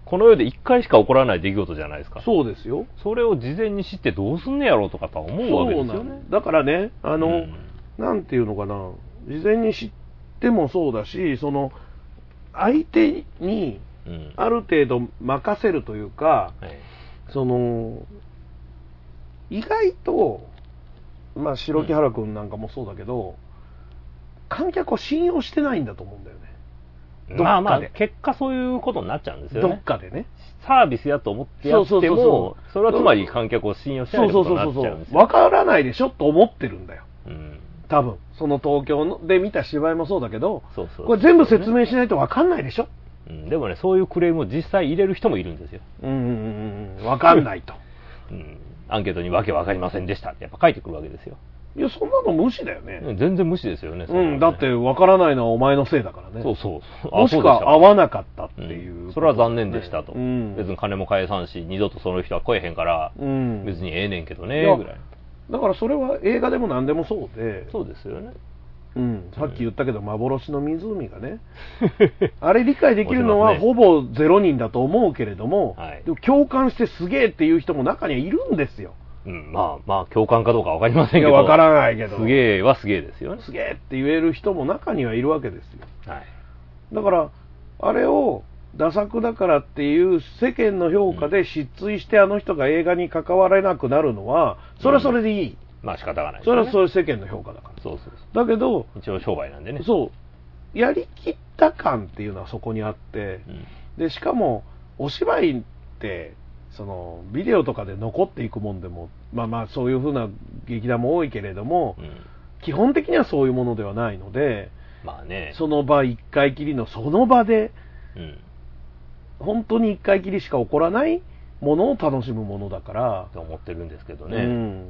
この世でいっかいしか起こらない出来事じゃないですか。 そうですよ。 それを事前に知ってどうすんねやろうとかと思うわけですよね。 だからね、あの、うん、なんていうのかな、事前に知ってもそうだし、その相手にある程度任せるというか、うんはい、その意外と、まあ、白木原君なんかもそうだけど、うん、観客を信用してないんだと思うんだよね。 まあまあ、結果そういうことになっちゃうんですよね。 どっかでね。 サービスやと思ってやっても、そうそうそうそう、それはつまり観客を信用してないってことになっちゃうんですよ。そうそうそうそう。 わからないでしょと思ってるんだよ。うん、多分。その東京で見た芝居もそうだけど、そうそうそうそう、これ全部説明しないとわかんないでしょ、 うん、でもね、そういうクレームを実際入れる人もいるんですよ。 うんうんうん。わかんないと。 うん。アンケートにわけわかりませんでしたってやっぱ書いてくるわけですよ。 いや、そんなの無視だよね。 全然無視ですよね。 うん、だって分からないのはお前のせいだからね。 そうそう。 もしくは合わなかったっていう、 うん。それは残念でしたと。うん、別に金も返さんし、二度とその人は来えへんから、うん、別にええねんけどね、ぐらい。 だからそれは映画でも何でもそうで。 そうですよね。 うん、さっき言ったけど、幻の湖がね、あれ理解できるのはほぼゼロにんだと思うけれども、はい、でも共感してすげえっていう人も中にはいるんですよ。 うん、まあまあ共感かどうかわかりませんけど、 いやわからないけど、 すげえはすげえですよね。 すげえって言える人も中にはいるわけですよ。はい、だからあれをダ作だからっていう世間の評価で失墜してあの人が映画に関われなくなるのはそれはそれでいい。うん、 まあ仕方がないですね。それはそういう世間の評価だから。 そうそうそう。 だけど一応商売なんでね。 そう。やりきった感っていうのはそこにあって、うん、でしかもお芝居ってそのビデオとかで残っていくもんでもまあまあそういう風な劇団も多いけれども、うん、基本的にはそういうものではないので、 まあね、 その場一回きりのその場で、うん、本当に一回きりしか起こらないものを楽しむものだからと思ってるんですけどね、 うん、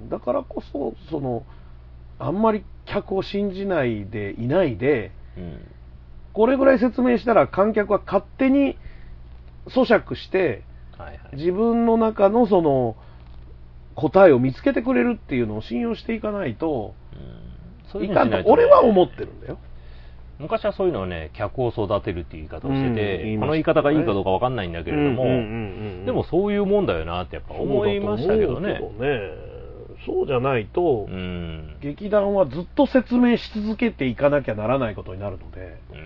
だからこそそのあんまり客を信じないでいないで、うん、これぐらい説明したら観客は勝手に咀嚼してはいはい、自分の中のその答えを見つけてくれるっていうのを信用していかないと、うん、そういうのしないとね、俺は思ってるんだよ。 昔はそういうのをね、客を育てるっていう言い方をしてて、うん、この言い方がいいかどうかわかんないんだけれども、でもそういうもんだよなってやっぱ思いましたけどね。 そうだと思うけどね。そうじゃないと、うん、劇団はずっと説明し続けていかなきゃならないことになるので。 うん、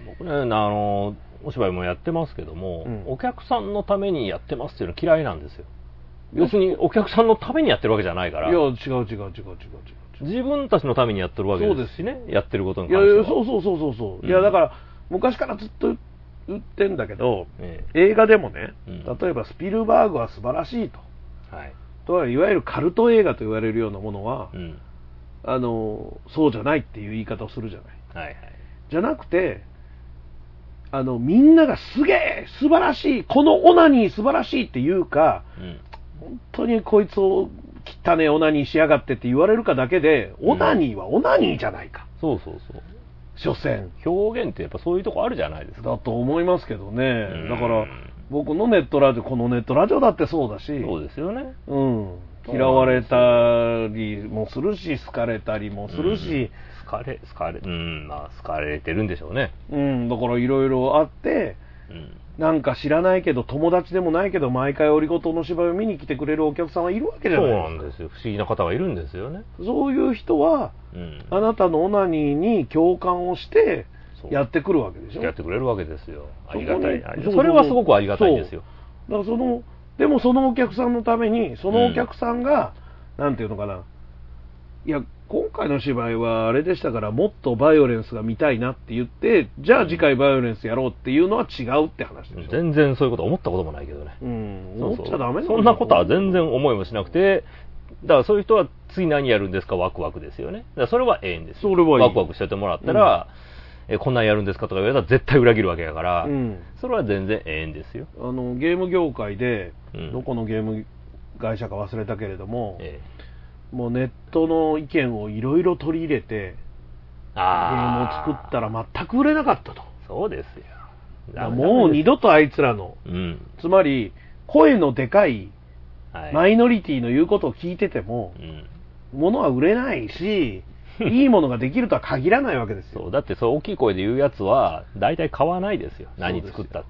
僕ね、あのお芝居もやってますけども、うん、お客さんのためにやってますっていうの嫌いなんですよ。要するにお客さんのためにやってるわけじゃないから。 いや違う違う違う違う違う違う。 自分たちのためにやってるわけですしね。やってることに関しては。 いやいやそうそうそうそうそう、うん、いやだから昔からずっと言ってんだけど、ええ、映画でもね、うん、例えばスピルバーグは素晴らしいと。はい。とはいわゆるカルト映画と言われるようなものは、うん、あのそうじゃないっていう言い方をするじゃない。はいはい。じゃなくて。あのみんながすげえ素晴らしいこのオナニー素晴らしいっていうか、うん、本当にこいつを汚ねオナニーしやがってって言われるかだけで、うん、オナニーはオナニーじゃないか。 そうそうそう。 所詮表現ってやっぱそういうとこあるじゃないですか。 だと思いますけどね。だから僕のネットラジオこのネットラジオだってそうだし。 そうですよね。 うん。嫌われたりもするし好かれたりもするし。うん好かれ、好かれ、うん、まあ、好かれてるんでしょうね。 うん、だからいろいろあって、うん、なんか知らないけど、友達でもないけど、毎回オリゴ糖の芝居を見に来てくれるお客さんはいるわけじゃないですか。 そうなんですよ。不思議な方がいるんですよね。 そういう人は、うん、あなたのオナニーに共感をして、やってくるわけでしょ。 やってくれるわけですよ。ありがたい。そ, それはすごくありがたいんですよ。 だからその、でもそのお客さんのために、そのお客さんが、うん、なんていうのかな、いや、今回の芝居はあれでしたからもっとバイオレンスが見たいなって言ってじゃあ次回バイオレンスやろうっていうのは違うって話でしょ。 全然そういうこと思ったこともないけどね。 うん、思っちゃダメだ。 そんなことは全然思いもしなくて、だからそういう人は次何やるんですかワクワクですよね。だからそれはええんですよ。 それはいい。 ワクワクしててもらったら、うん、えこんなんやるんですかとか言われたら絶対裏切るわけやから、うん、それは全然ええんですよ。 あのゲーム業界で、うん、どこのゲーム会社か忘れたけれども、ええもうネットの意見をいろいろ取り入れてゲームを作ったら全く売れなかったと。 そうですよ。 もう二度とあいつらの、うん、つまり声のでかいマイノリティの言うことを聞いてても、はい、物は売れないしいいものができるとは限らないわけですよ。 そうだってそう大きい声で言うやつは大体買わないですよ。何作ったって。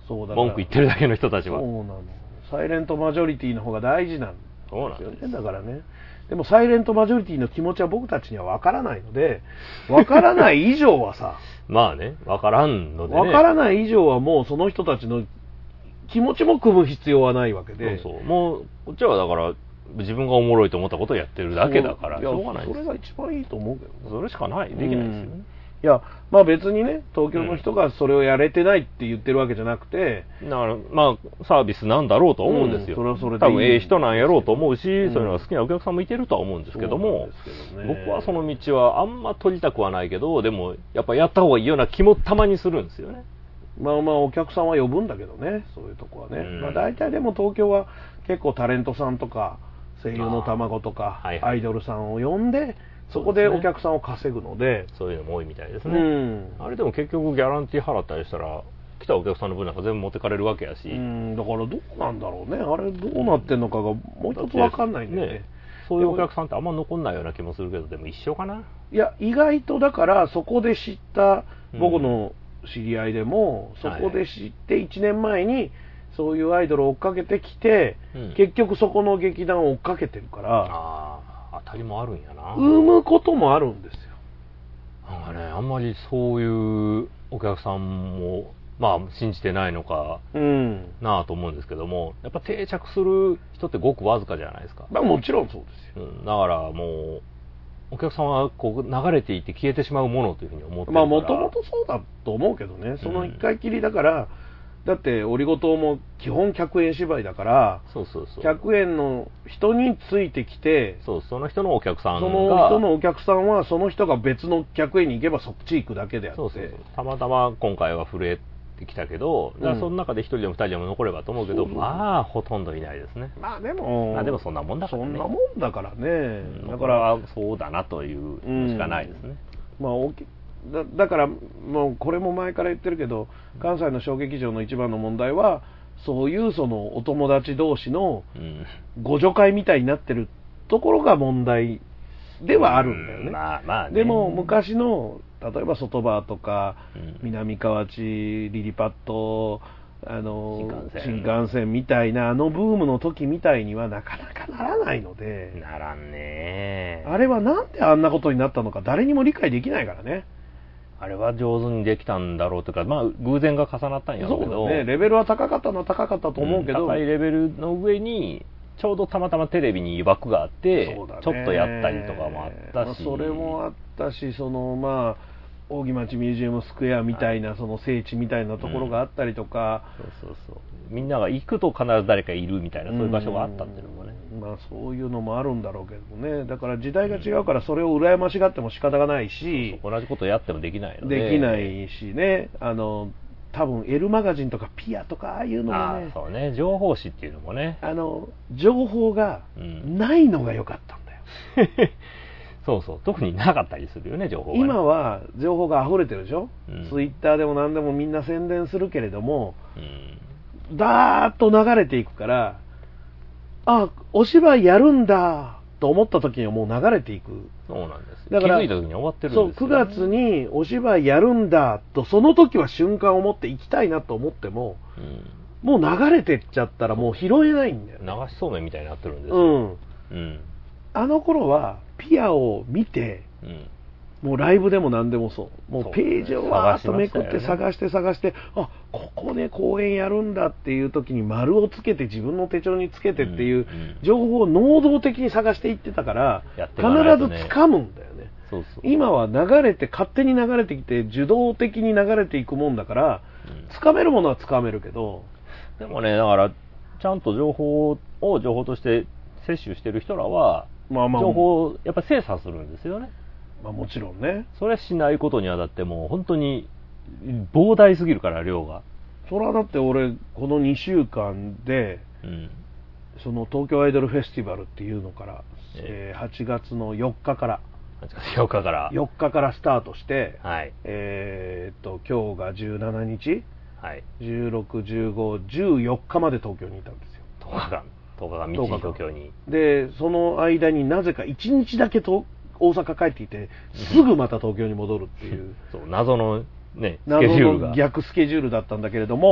そうだ文句言ってるだけの人たちは。 そうなの。サイレントマジョリティの方が大事なんですよね。そうなんです。だからね。でもサイレントマジョリティの気持ちは僕たちには分からないので、分からない以上はさまあね、分からんのでね、 分からない以上はもうその人たちの気持ちも汲む必要はないわけで、 そうそう、もうこっちはだから自分がおもろいと思ったことをやってるだけだからしょうがないです。 それが一番いいと思うけど、 それしかないできないですよね、うん、 いやまあ別にね東京の人がそれをやれてないって言ってるわけじゃなくて、 だからまあサービスなんだろうと思うんですよ、うん、それはそれでいい多分ええ人なんやろうと思うし、うん、そういうのが好きなお客さんもいてるとは思うんですけども、けど、ね、僕はその道はあんま取りたくはないけど、でもやっぱやった方がいいような気もたまにするんですよね。 まあまあお客さんは呼ぶんだけどね、そういうとこはね、うん、まあ大体でも東京は結構タレントさんとか声優の卵とか、はいはい、アイドルさんを呼んでそこでお客さんを稼ぐので、 そういうのも多いみたいですね、うん、あれでも結局ギャランティー払ったりしたら来たお客さんの分なんか全部持ってかれるわけやし、うん、 だからどうなんだろうね、あれどうなってんのかがもう一つ分かんないんだよね、ね、 そういうお客さんってあんま残んないような気もするけど、でも一緒かな。 いや意外とだからそこで知った僕の知り合いでも、うん、そこで知っていちねんまえにそういうアイドルを追っかけてきて、うん、結局そこの劇団を追っかけてるから、 あ当たりもあるんやな、 生むこともあるんですよ。 なんかね、あんまりそういうお客さんもまあ信じてないのかなと思うんですけども、やっぱ定着する人ってごくわずかじゃないですか。 まあもちろんそうですよ、 うん、だからもうお客さんはこう流れていって消えてしまうものというふうに思ってるから、 まあもともとそうだと思うけどね、その一回きりだから、うん、だってオリゴ糖も基本ひゃくえん芝居だから、 そうそうそう、 ひゃくえんの人についてきて、 そうその人のお客さんが、 その人のお客さんはその人が別のひゃくえんに行けばそっち行くだけであって、 そうそうそう、たまたま今回は震えてきたけど、だからその中でひとりでもふたりでも残ればと思うけど、うん、まあほとんどいないですね。 まあでも、 まあでもそんなもんだからね。 そんなもんだからね。うん、 だからそうだなというのしかないですね。 うん、まあ大きだ, だからもうこれも前から言ってるけど、関西の小劇場の一番の問題はそういうそのお友達同士の互助会みたいになってるところが問題ではあるんだよね。 うん、まあまあね。 でも昔の例えば外バーとか、うん、南河内リリパットあの新幹線みたいなあのブームの時みたいにはなかなかならないので、 ならんね。 あれはなんであんなことになったのか誰にも理解できないからね。 あれは上手にできたんだろうというか、まあ偶然が重なったんやろうけど、 そうだね、レベルは高かったのは高かったと思うけど、 うん、高いレベルの上にちょうどたまたまテレビに枠があって、そうだね、ちょっとやったりとかもあったし、まあ、 それもあったし、そのまあ扇町ミュージアムスクエアみたいな、はい、その聖地みたいなところがあったりとか、 うん、そうそうそう、みんなが行くと必ず誰かいるみたいな、そういう場所があったっていうのもね、 うん、まあそういうのもあるんだろうけどね。だから時代が違うからそれを羨ましがっても仕方がないし、 うん、同じことやってもできないのでできないしね、あの多分 L マガジンとかピアとかああいうのもね、 あそうね、情報誌っていうのもね、 あの情報がないのが良かったんだよ、うんそうそう、特になかったりするよね、情報が、ね、 今は情報が溢れてるでしょ、うん、ツイッターでも何でもみんな宣伝するけれども、うん、ダーッと流れていくから、あ、お芝居やるんだと思った時にはもう流れていく。 そうなんですよ。だから気づいた時に終わってるんですよ、ね、 そう、くがつにお芝居やるんだとその時は瞬間を持って行きたいなと思っても、うん、もう流れてっちゃったらもう拾えないんだよ、ね、 流しそうめんみたいになってるんですよ、 うんうん、あの頃はピアを見て、うん、もうライブでも何でもそうもうページをわーっとめくって探して探して、あ、ここで公演やるんだっていう時に丸をつけて自分の手帳につけてっていう情報を能動的に探していってたから、必ず掴むんだよね。そうそう、今は流れて勝手に流れてきて受動的に流れていくもんだから、うん、掴めるものは掴めるけど、 でもね、だからちゃんと情報を情報として摂取してる人らはまあまあ、情報をやっぱり精査するんですよね。 まあもちろんね。 それしないことにはだってもう本当に膨大すぎるから量が。 それはだって俺このにしゅうかんで、うん、その東京アイドルフェスティバルっていうのから、えー、はちがつのよっかからはちがつよっかからよっかからスタートして、はい、えー、っと今日がじゅうしちにち、はい、じゅうろく、じゅうご、じゅうよっかまで東京にいたんですよ。 とおかかん。とおかかんみっちに東京に。 で、その間になぜかいちにちだけと大阪帰っていて、すぐまた東京に戻るっていう。 そう、謎のね、 スケジュールが。謎の逆スケジュールだったんだけれども、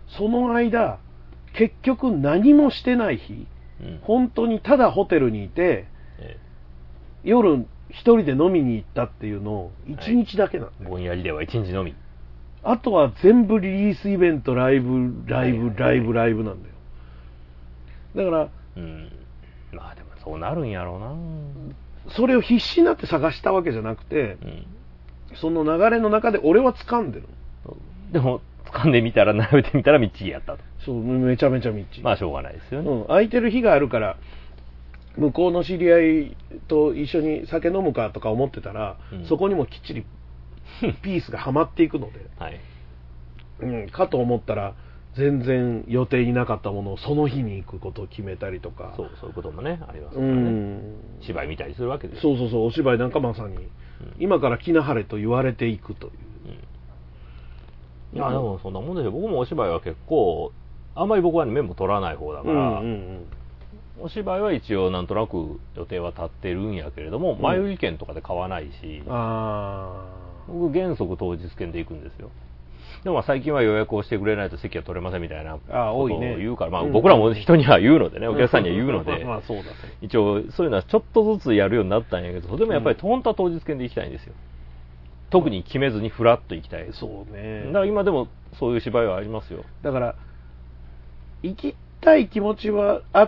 その間結局何もしてない日、うん、本当にただホテルにいて、ええ、夜一人で飲みに行ったっていうのを一日だけなんだよ、 はい、ぼんやりでは一日のみ。 あとは全部リリースイベント、ライブライブ、はい、ライブライブなんだよ。だから、 うん、まあでもそうなるんやろうな。 それを必死になって探したわけじゃなくて、うん、その流れの中で俺は掴んでる。 でも掴んでみたら並べてみたらみっちりやったと。 そう、めちゃめちゃみっちり。 まあしょうがないですよね、 うん、空いてる日があるから向こうの知り合いと一緒に酒飲むかとか思ってたら、うん、そこにもきっちりピースがはまっていくので、はい、うん、かと思ったら全然予定になかったものをその日に行くことを決めたりとか、 そう、そういうこともねありますからね、うん、芝居見たりするわけです。 そうそうそう、お芝居なんかまさに、うん、今から来なはれと言われていくという、 うん、いやでもそんなもんですよ。僕もお芝居は結構あんまり僕は、ね、メモ取らない方だから、うんうんうん、お芝居は一応なんとなく予定は立ってるんやけれども、うん、前売り券とかで買わないし、あ僕原則当日券で行くんですよ。でも最近は予約をしてくれないと席は取れませんみたいなことを言うから、まあ僕らも人には言うのでね、お客さんには言うので、まあそうだね、一応そういうのはちょっとずつやるようになったんやけど、でもやっぱり本当は当日券で行きたいんですよ。特に決めずにフラッと行きたい。 そうね。 だから今でもそういう芝居はありますよ。 だから行きたい気持ちはあって、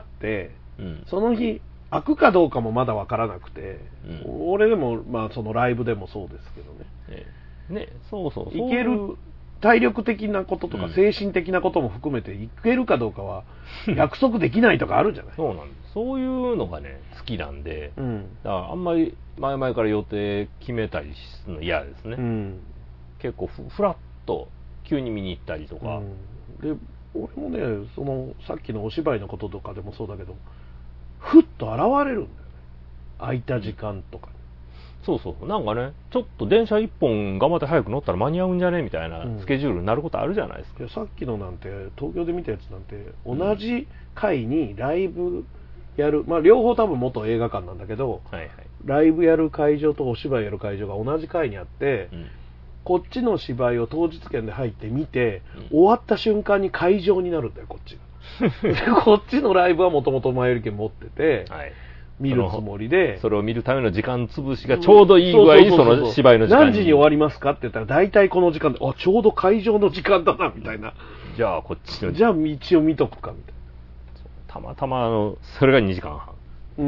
うん、その日開くかどうかもまだ分からなくて、うん、俺でもまあそのライブでもそうですけどね。 ええ、ね、そうそう、 行ける体力的なこととか精神的なことも含めて行けるかどうかは約束できないとかあるじゃない。 そうなんです。そういうのがね好きなんで、うん、だからあんまり前々から予定決めたりするの嫌ですね、うん、結構ふフラッと急に見に行ったりとか、 うん、で俺もねそのさっきのお芝居のこととかでもそうだけどふっと現れるんだよね、空いた時間とかに。 そうそう、なんかねちょっと電車一本頑張って早く乗ったら間に合うんじゃねみたいなスケジュールになることあるじゃないですか、 うん、さっきのなんて東京で見たやつなんて同じ回にライブやる、まあ両方多分元映画館なんだけど、はいはい、ライブやる会場とお芝居やる会場が同じ回にあって、うん、こっちの芝居を当日券で入って見て、うん、終わった瞬間に会場になるんだよこっちがこっちのライブはもともと前売り券持ってて、はい、見るつもりでそ, それを見るための時間潰しがちょうどいい具合にその芝居の時間に何時に終わりますかって言ったら大体この時間であちょうど会場の時間だなみたいな、 じゃあこっちのじゃあ道を見とくかみたいな、 たまたまあのそれがにじかんはん、うん、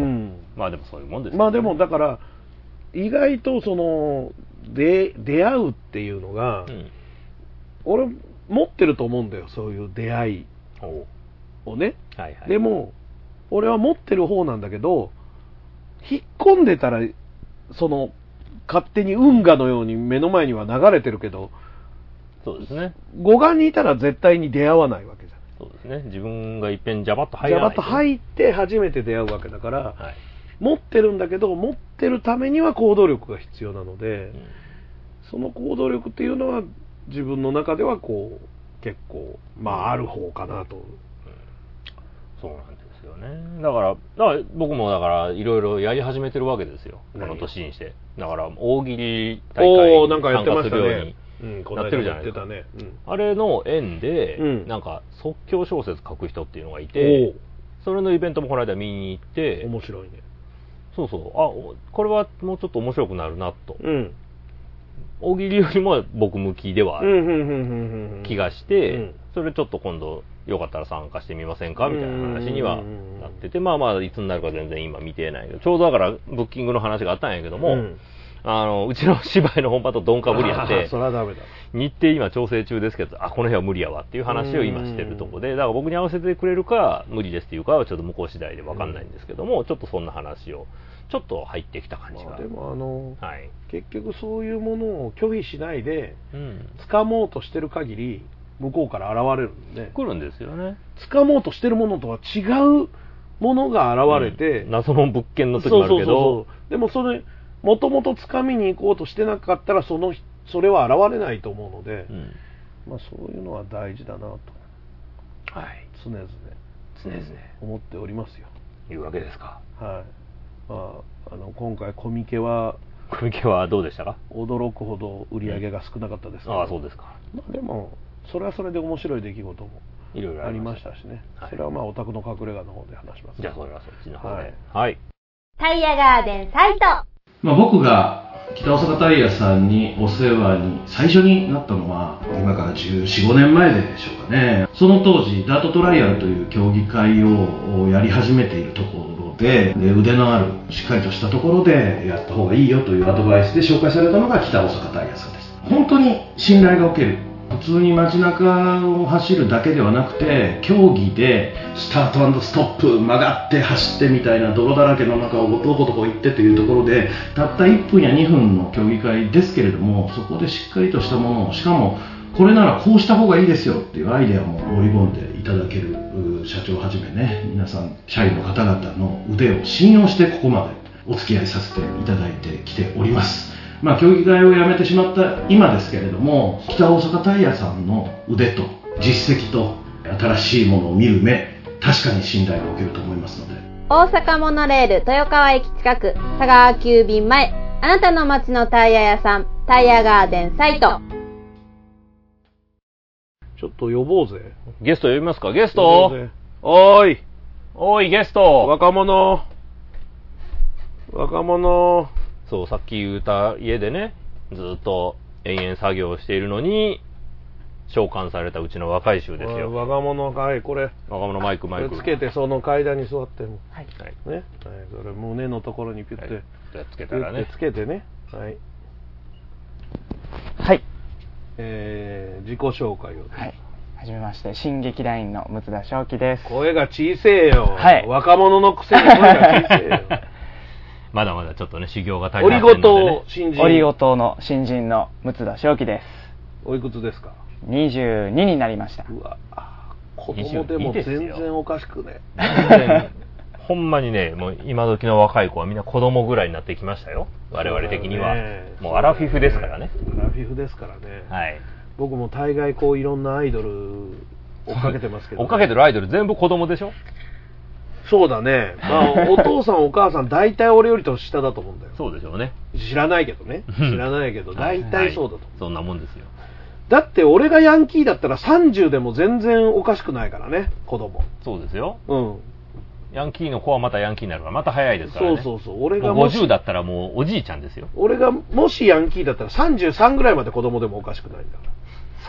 まあでもそういうもんですよね。 まあでもだから意外とそので出会うっていうのが、うん、俺持ってると思うんだよそういう出会いをね、はいはい、でも俺は持ってる方なんだけど引っ込んでたらその勝手に運河のように目の前には流れてるけど、 そうですね、 護岸にいたら絶対に出会わないわけじゃん。 そうですね、自分がいっぺんジャバッと入らない、 ジャバッと入って初めて出会うわけだから、はい、持ってるんだけど持ってるためには行動力が必要なので、うん、その行動力っていうのは自分の中ではこう結構まあある方かなと、うんうん、 そうなんですよね。だからだから僕もだからいろいろやり始めてるわけですよこの年にして。だから大喜利大会に参加するようになってるじゃないですか、ねうん、あれの縁で、うん、なんか即興小説書く人っていうのがいて、それのイベントもこの間見に行って、 面白いね。 そうそう、あこれはもうちょっと面白くなるなと、うん、大喜利よりも僕向きではある気がして、うん、それちょっと今度よかったら参加してみませんかみたいな話にはなってて、まあまあいつになるか全然今見てないけど、ちょうどだからブッキングの話があったんやけども、うん、あのうちの芝居の本番と鈍化無理やってそれはダメだ、 日程今調整中ですけど、あこの日は無理やわっていう話を今してるとこで、だから僕に合わせてくれるか無理ですっていうかはちょっと向こう次第で分かんないんですけども、ちょっとそんな話をちょっと入ってきた感じが、まあ、 でもあの、はい、結局そういうものを拒否しないで、うん、掴もうとしてる限り向こうから現れるんで、 来るんですよね。 掴もうとしてるものとは違うものが現れて、 うん、謎の物件の時もあるけど、そうそうそう、 でもそれもともと掴みに行こうとしてなかったらそのそれは現れないと思うので、うん、まあそういうのは大事だなと、はい、常々 常々 思っておりますよ。 いうわけですか。 はい。まああの今回コミケはコミケはどうでしたか。 驚くほど売り上げが少なかったですけど、 うん、ああそうですか。 まあでもそれはそれで面白い出来事もいろいろありましたしね。それはまあお宅の隠れ家の方で話します。 じゃあそれはそっちの方で。はい。 タイヤガーデンサイト。 まあ僕が北大阪タイヤさんにお世話に最初になったのは今からじゅうよん、ごねんまえでしょうかね。その当時ダートトライアルという競技会をやり始めているところで、で腕のあるしっかりとしたところでやった方がいいよというアドバイスで紹介されたのが北大阪タイヤさんです。本当に信頼がおける。普通に街中を走るだけではなくて、競技でスタート&ストップ、曲がって走ってみたいな泥だらけの中をどこどこ行ってというところで、たったいっぷんやにふんの競技会ですけれども、そこでしっかりとしたものを、しかもこれならこうした方がいいですよっていうアイデアも盛り込んでいただける社長をはじめね、皆さん社員の方々の腕を信用してここまでお付き合いさせていただいてきております。まあ競技会をやめてしまった今ですけれども、北大阪タイヤさんの腕と実績と新しいものを見る目、確かに信頼がおけると思いますので。 大阪モノレール豊川駅近く、佐川急便前、あなたの街のタイヤ屋さん、タイヤガーデンサイト。 ちょっと呼ぼうぜ。 ゲスト呼びますか？ゲストおーいおいゲスト若者若者そう、さっき言った家でね、ずっと延々作業しているのに召喚されたうちの若い衆ですよ。 若者かい、これ若者マイクマイクつけて、その階段に座っても、 はいね、はい、それ胸のところにピュッて、 はい、つけたらね、 つけてね、はいはい、 えー、自己紹介を、 はい、はじめまして、新劇団員の六田正樹です。 声が小せえよ、 はい、 若者のくせに声が小せえよまだまだちょっとね、修行が足りないので、ね、 オリゴ糖新人、 オリゴ糖の新人の六田正樹です。 おいくつですか？ にじゅうにになりました。 うわ、子供でも全然おかしくね。 ほんまにね、もう今時の若い子はみんな子供ぐらいになってきましたよ。我々的には、ね、もうアラフィフですからね。 アラフィフですからね。 はい。 僕も大概こういろんなアイドル追っかけてますけど、 ね、追っかけてるアイドル全部子供でしょ？ そうだね。まあお父さんお母さん大体俺より年下だと思うんだよ。 そうでしょうね。 知らないけどね。知らないけど大体そうだと思う、はい。 そんなもんですよ。 だって俺がヤンキーだったらさんじゅうでも全然おかしくないからね、子供。 そうですよ。 うん。 ヤンキーの子はまたヤンキーになるからまた早いですからね。 そうそうそう。俺がもうごじゅうだったらもうおじいちゃんですよ。 俺がもしヤンキーだったらさんじゅうさんぐらいまで子供でもおかしくないんだから。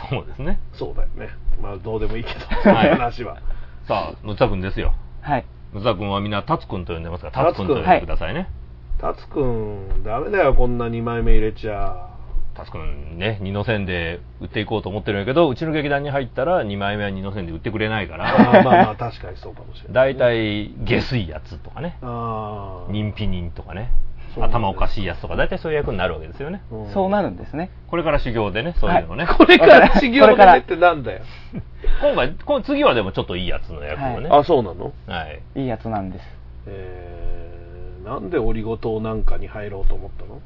そうですね。 そうだよね。まあどうでもいいけど、はい、話は。 さあ、野田君ですよ。 はい。 野田君はみんなタツ君と呼んでますから、タツ君と呼んでくださいね。 タツ君、ダメだよ、こんなにまいめ入れちゃ。 タツ君ね、二の線で売っていこうと思ってるんやけど、うちの劇団に入ったらにまいめは二の線で売ってくれないから。 あまあまあ確かにそうかもしれない、 ね。大体下水やつとかね。 あ人否人とかね。頭おかしいやつとか大体そういう役になるわけですよね。 うん、そうなるんですね。 これから修行でね、そういうのね。 はい、これから修行でねってなんだよ。 今回、今次はでもちょっといいやつの役をね。 はい、あ、そうなの？ はい。 いいやつなんです。 えー、なんでオリゴ糖なんかに入ろうと思ったの？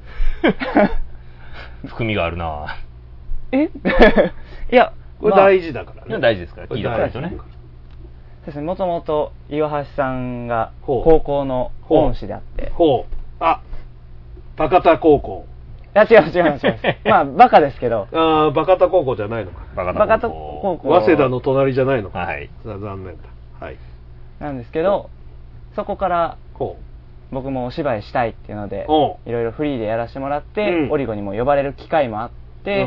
含みがあるなぁ。 えいや、 これ大事だからね。 まあ、大事ですから、聞いたからとね。 そうですね、もともと岩橋さんが高校の恩師であって。 ほう。あ、バカタ高校。 いや、違う違う違う。まあ、バカですけど。 ああ、バカタ高校じゃないのか。 バカタ高校。 早稲田の隣じゃないのか。 はい。 残念だ。はい。 なんですけど、そこから、僕もお芝居したいっていうので、いろいろフリーでやらせてもらって、うん、オリゴにも呼ばれる機会もあって、 うん、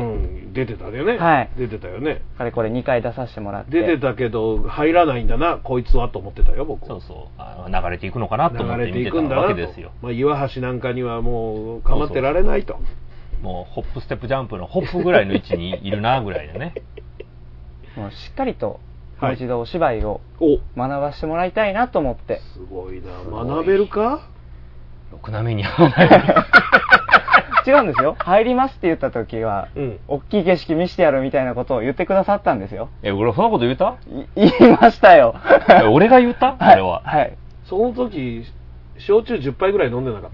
出てたよね。 はい。 出てたよね。 かれこれにかい出させてもらって。 出てたけど、入らないんだな、こいつはと思ってたよ、僕。 そうそう。あ流れていくのかなと思って見てたわけですよ。 まあ、岩橋なんかにはもう、かまってられないと。 そうそうもう、ホップステップジャンプのホップぐらいの位置にいるな、ぐらいでね。 もうしっかりと、もう一度お芝居を学ばせてもらいたいなと思って。 すごいな。学べるか？ ろくな目に合わない。 違うんですよ。入りますって言った時は、うん、大きい景色見してやるみたいなことを言ってくださったんですよ。 え、俺そんなこと言った言いましたよ。 俺が言ったあれは。 はい。 その時、焼酎じゅっぱいぐらい飲んでなかった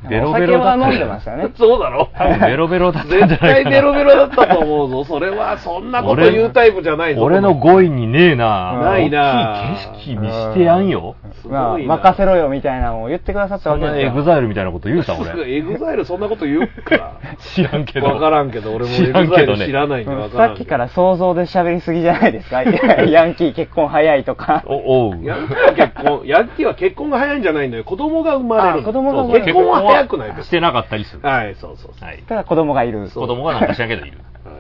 ベロベロだった。 お酒は飲んでましたね。 そうだろ。 多分ベロベロだったんじゃないかな。 絶対ベロベロだったと思うぞ。それはそんなこと言うタイプじゃないぞ。 俺の語彙にねえな。 ないな。 大きい景色見してやんよ。 まあ、任せろよみたいなのを言ってくださったわけですよ。 そんなエグザイルみたいなこと言うた俺。 エグザイルそんなこと言うか。 知らんけど。 わからんけど、俺もエグザイル知らないんでわからん。 さっきから想像で喋りすぎじゃないですか。ヤンキー結婚早いとか。 おおう。 ヤンキーは結婚、ヤンキーは結婚が早いんじゃないんだよ。子供が生まれる。 子供が生まれる。 結婚は早くないです。 してなかったりする。 はい、そうそうそう。はい。 ただ子供がいる。 子供がなんか知らんけどいる。 はい。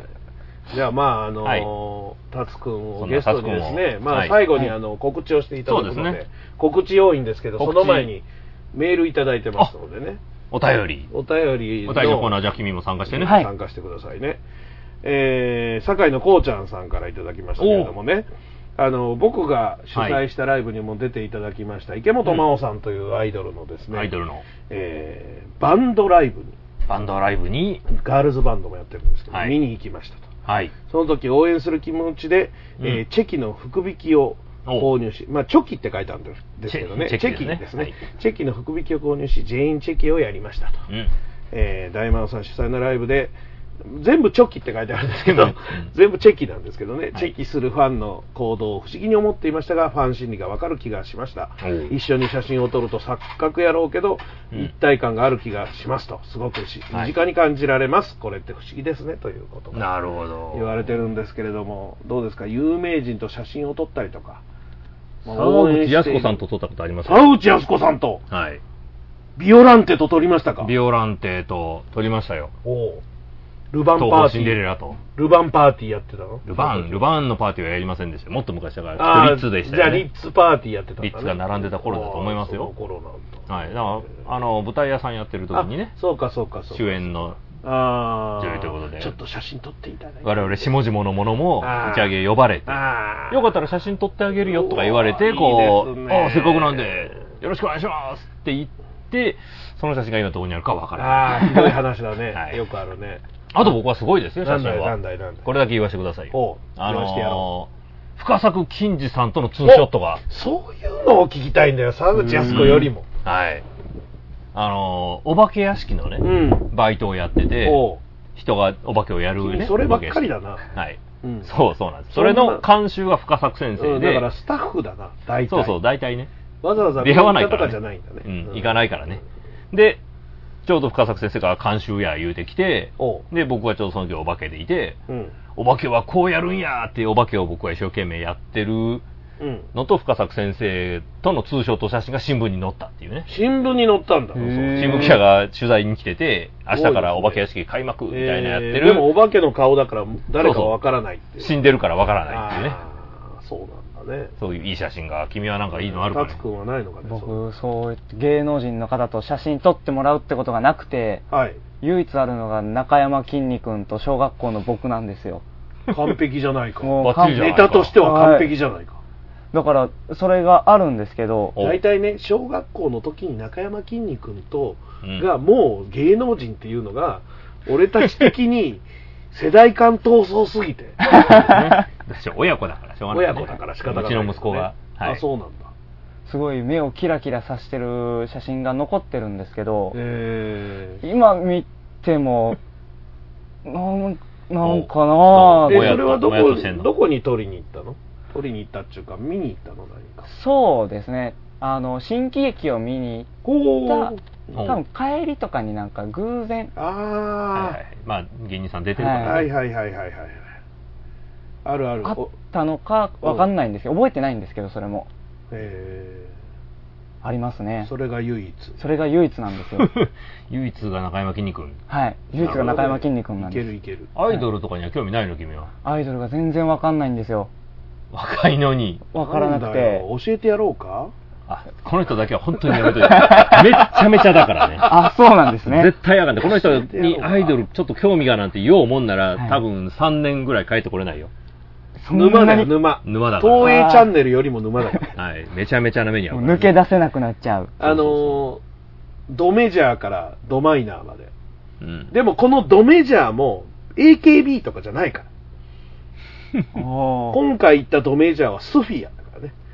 じゃあまあ、あのー、タツくんをゲストにですね、まあ最後にあの告知をしていただくので、告知要員ですけど、その前にメールいただいてますのでね。 お便り。 お便り。 お便りのコーナー、じゃあ君も参加してね。 参加してくださいね。えー、堺のこうちゃんさんからいただきましたけれどもね、あの、僕が主催したライブにも出ていただきました、池本真央さんというアイドルのですね、 アイドルの、 えー、バンドライブに、 バンドライブに、 ガールズバンドもやってるんですけど、はい、見に行きましたと。 はい。 その時応援する気持ちで、うん、えー、チェキの福引きを購入し、まあ、チョキって書いてあるんですけどね、チェキですね。ですね、はい、チェキの福引きを購入し、全員チェキをやりましたと。うん、えー、大魔王さん主催のライブで、全部チョキって書いてあるんですけど、うん、全部チェキなんですけどね、はい、チェキするファンの行動を不思議に思っていましたが、ファン心理がわかる気がしました。一緒に写真を撮ると錯覚やろうけど、うん、一体感がある気がしますと、すごくし、はい、身近に感じられます。これって不思議ですねということが言われてるんですけれども、どうですか、有名人と写真を撮ったりとか、 沢口靖子さんと撮ったことありますか？ 沢口靖子さんと、 はい、 ビオランテと撮りましたか？ ビオランテと撮りましたよ。 おルバンパーティー。 シンデレラと。 ルバンパーティーやってたの？ ルバン、ルバンのパーティーはやりませんでした。もっと昔だから、リッツでしたよね。 じゃあリッツパーティーやってたんだね。 リッツが並んでた頃だと思いますよ。 その頃なんだ。 はい。だから、あの、舞台屋さんやってる時にね。 そうかそうかそうか。 主演の女優ということで。 ちょっと写真撮っていただいて。 我々、下々のものも打ち上げ呼ばれて、よかったら写真撮ってあげるよとか言われて、こう、ああ、せっかくなんで、よろしくお願いしますって言って、その写真が今どこにあるかわからない。 ああ、ひどい話だね。はい、よくあるね。 あと僕はすごいですよ、写真は。 なんだいなんだい。 これだけ言わせてくださいよ。 おう、 あのー、 言わせてやろう。深作金次さんとのツーショットが。 そういうのを聞きたいんだよ、沢口靖子よりも。 はい。あのー、お化け屋敷のね、うん、バイトをやってて、人がお化けをやるね。 そればっかりだな。 はい。うん、そうそうなんです。それの監修が深作先生で、うん。 だからスタッフだな、大体。 そうそう、大体ね。 わざわざ出会わないから、 とかじゃないんだね。 うん、行かないからね。で、ちょうど深作先生が監修や言うてきて、で、僕はちょうどその時お化けでいて、うん、お化けはこうやるんやっていうお化けを僕は一生懸命やってるのと、深作先生とのツーショット写真が新聞に載ったっていうね。 新聞に載ったんだ。 新聞記者が取材に来てて、明日からお化け屋敷開幕みたいなやってる。 でもお化けの顔だから誰かわからないっていう。 死んでるからわからないっていうね。 そうなんだ。ね、 そういういい写真が、君はなんかいいのあるかね？ タツくんはないのかね？ 僕、そう芸能人の方と写真撮ってもらうってことがなくて、はい、唯一あるのが中山きんに君と小学校の僕なんですよ。 完璧じゃないか。もうネタとしては完璧じゃないか。はい、 だからそれがあるんですけど、 大体ね、小学校の時に中山きんに君とがもう芸能人っていうのが、俺たち的に世代間闘争すぎて。 親子だからしょうがない、ね。 親子だから仕方がない、 ね。うちの息子が。 はい、あ、そうなんだ。 すごい目をキラキラさしてる写真が残ってるんですけど、えー、今見ても、なん、なんかなぁ。え、それはどこ、どこに撮りに行ったの？撮りに行ったっていうか、見に行ったの何か。 そうですね。あの、新喜劇を見に行った、多分帰りとかになんか偶然。 ああ、 はいはい。まあ、芸人さん出てるからね。 はいはいはいはいはい。あるある。 あったのかわかんないんですけど、覚えてないんですけど、それも。 へー。ありますね。 それが唯一。 それが唯一なんですよ。 唯一が中山きんに君。 はい。唯一が中山きんに君なんです。 いけるいける。 アイドルとかには興味ないの、君は。 アイドルが全然わかんないんですよ。 若いのに。 わからなくて。 教えてやろうか？ あ、この人だけは本当にやめといて。めっちゃめちゃだからね。 あ、そうなんですね。 絶対あかんね。この人にアイドルちょっと興味がなんて言おうもんなら、はい、多分さんねんぐらい帰ってこれないよ。 沼だよ、沼。 沼だから。 東映チャンネルよりも沼だから。 はい。めちゃめちゃな目に遭う、 ね。抜け出せなくなっちゃう。 あのー、ドメジャーからドマイナーまで。うん、でもこのドメジャーも エーケービー とかじゃないから。今回行ったドメジャーはスフィアだからね。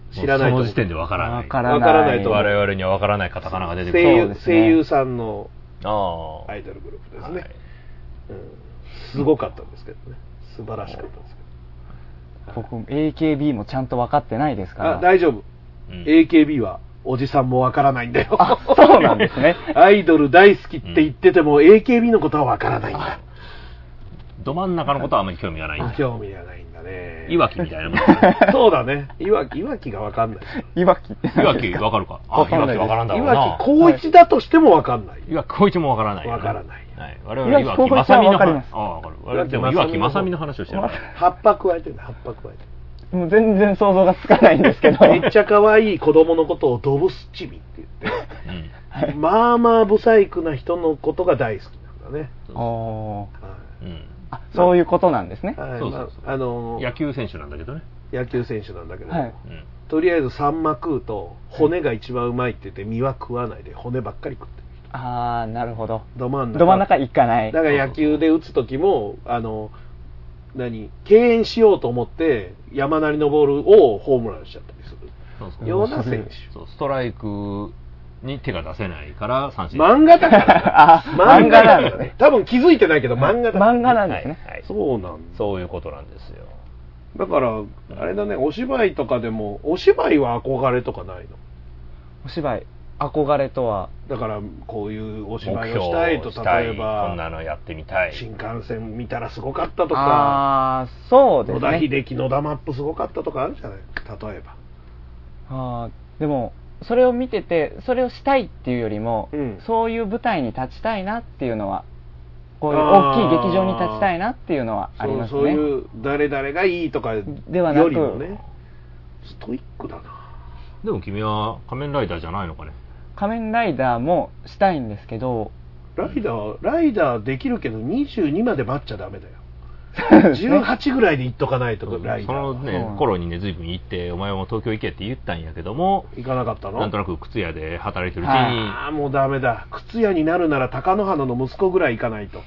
知らないとその時点でわからない。 わからないと我々にはわからないカタカナが出てくる。 声優、 ね、 声優さんのアイドルグループですね、はい、うん、すごかったんですけどね、素晴らしかったですけど、 僕 エーケービー もちゃんと分かってないですから。 あ、大丈夫、うん、エーケービー はおじさんもわからないんだよ。 あ、そうなんですね。 アイドル大好きって言ってても、うん、エーケービー のことはわからないんだ。 ど真ん中のことはあんまり興味がないんだ。 興味がないんだね。 いわきみたいなもん。 そうだね。いわき、いわきがわかんない。 いわきって。 いわきわかるか。あ、いわきわからんだろうな。 いわき高一だとしてもわかんない。 いわき高一もわからない。 わからない。 はい。我々いわきまさみの話。あ、わかる。我々でもいわきまさみの話をしてる。 葉っぱ加えてるんだ。葉っぱ加えてる。 もう全然想像がつかないんですけど。 めっちゃ可愛い子供のことをドブスチビって言って、うん、まあまあブサイクな人のことが大好きなんだね。 ああ、うん、あ、そういうことなんですね。 はい、そうそうそう、あのー、 野球選手なんだけどね。 野球選手なんだけど、はい、 うん、 とりあえずサンマ食うと骨が一番うまいって言って身は食わないで骨ばっかり食ってる。 ああ、なるほど。 ど真ん中。 ど真ん中行かない。 だから野球で打つ時もあの何敬遠しようと思って山なりのボールをホームランしちゃったりする。そうそう、ような選手。 そうストライクに手が出せないから三振。 漫画だからあ漫画なんだね。多分気づいてないけど漫画だ、 漫画なんですね、 はいはい、そうなんそういうことなんですよ。 だからあれだね、お芝居とかでもお芝居は憧れとかないの？ お芝居憧れとはだからこういうお芝居をしたいと、例えばこんなのやってみたい、 新幹線見たらすごかったとか、 ああそうですね、 野田秀樹野田マップすごかったとかあるじゃない、例えば。 あでもそれを見ててそれをしたいっていうよりも、うん、そういう舞台に立ちたいなっていうのは、こういう大きい劇場に立ちたいなっていうのはありますね。 そう、そういう誰々がいいとかではなくよりもね、ストイックだな。 でも君は仮面ライダーじゃないのかね。 仮面ライダーもしたいんですけど、 ライダーライダーできるけどにじゅうにまで待っちゃダメだよ。じゅうはちぐらいで行っとかないと。ライダーそのね頃にね随分行って、お前も東京行けって言ったんやけども行かなかったの。 なんとなく靴屋で働いてるうちに、ああもうダメだ、靴屋になるなら貴乃花の息子ぐらい行かないと。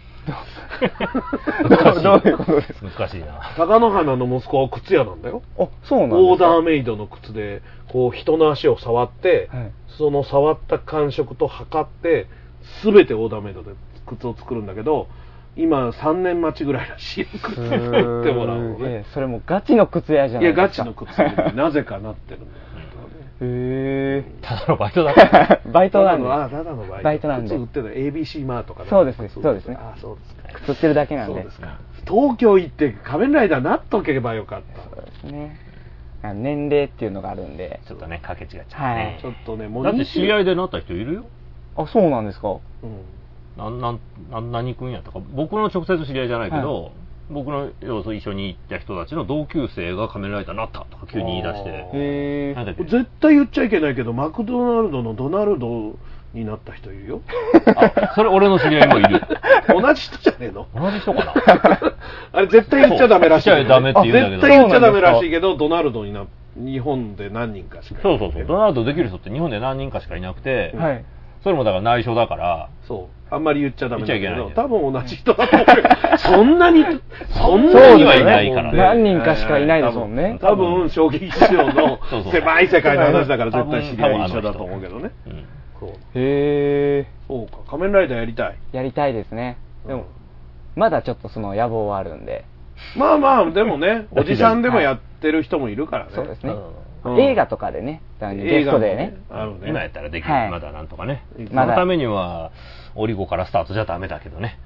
どういうことですか。 難しいな。 貴乃花の息子は靴屋なんだよ。 あ、そうなんですか。 オーダーメイドの靴でこう人の足を触って、はい、その触った感触と測って全てオーダーメイドで靴を作るんだけど、今さんねん待ちぐらいらしい。靴を売ってもらうのね。 それもガチの靴屋じゃないですか。 いやガチの靴屋になぜかなってるんだよ。 へえ。 ただのバイトだから。 バイトなんで。 あ、ただのバイト。 バイトなんで。 靴売ってる エービーシー マートかな。 そうですね。そうですね。 あ、そうですか。 靴売ってるだけなんで。 そうですか。東京行って仮面ライダーなっとけばよかった。 そうですね。年齢っていうのがあるんで、 ちょっとねかけ違っちゃうね。 ちょっとね、 もうだって知り合いでなった人いるよ。 あ、そうなんですか。うん。 なんなんなん何君やったか、僕の直接知り合いじゃないけど、はい、僕の要するに一緒に行った人たちの同級生が仮面ライダーになったとか急に言い出して、 へー、絶対言っちゃいけないけどマクドナルドのドナルドになった人いるよ。 あ、それ俺の知り合いもいる。 同じ人じゃねえの。 同じ人かな。 あれ絶対言っちゃダメらしい。 言っちゃダメって言うんだけど。 絶対言っちゃダメらしいけど、ドナルドにな日本で何人かしかいない。 そうそうそう。ドナルドできる人って日本で何人かしかいなくて、はい、それもだから内緒だから。 そう。あんまり言っちゃダメだけど、多分同じ人だと思うよ。そんなに、そんなにはいないからね。 何人かしかいないですもんね。 多分、衝撃市場の狭い世界の話だから絶対知り合い一緒だと思うけどね。 へー。 そうか、仮面ライダーやりたい。 やりたいですね。でも、まだちょっとその野望はあるんで。 まあまあ、でもね、おじさんでもやってる人もいるからね。 そうですね。映画とかでね、ゲストでね。 今やったらできる、まだなんとかね。そのためには、オリゴからスタートじゃダメだけどね。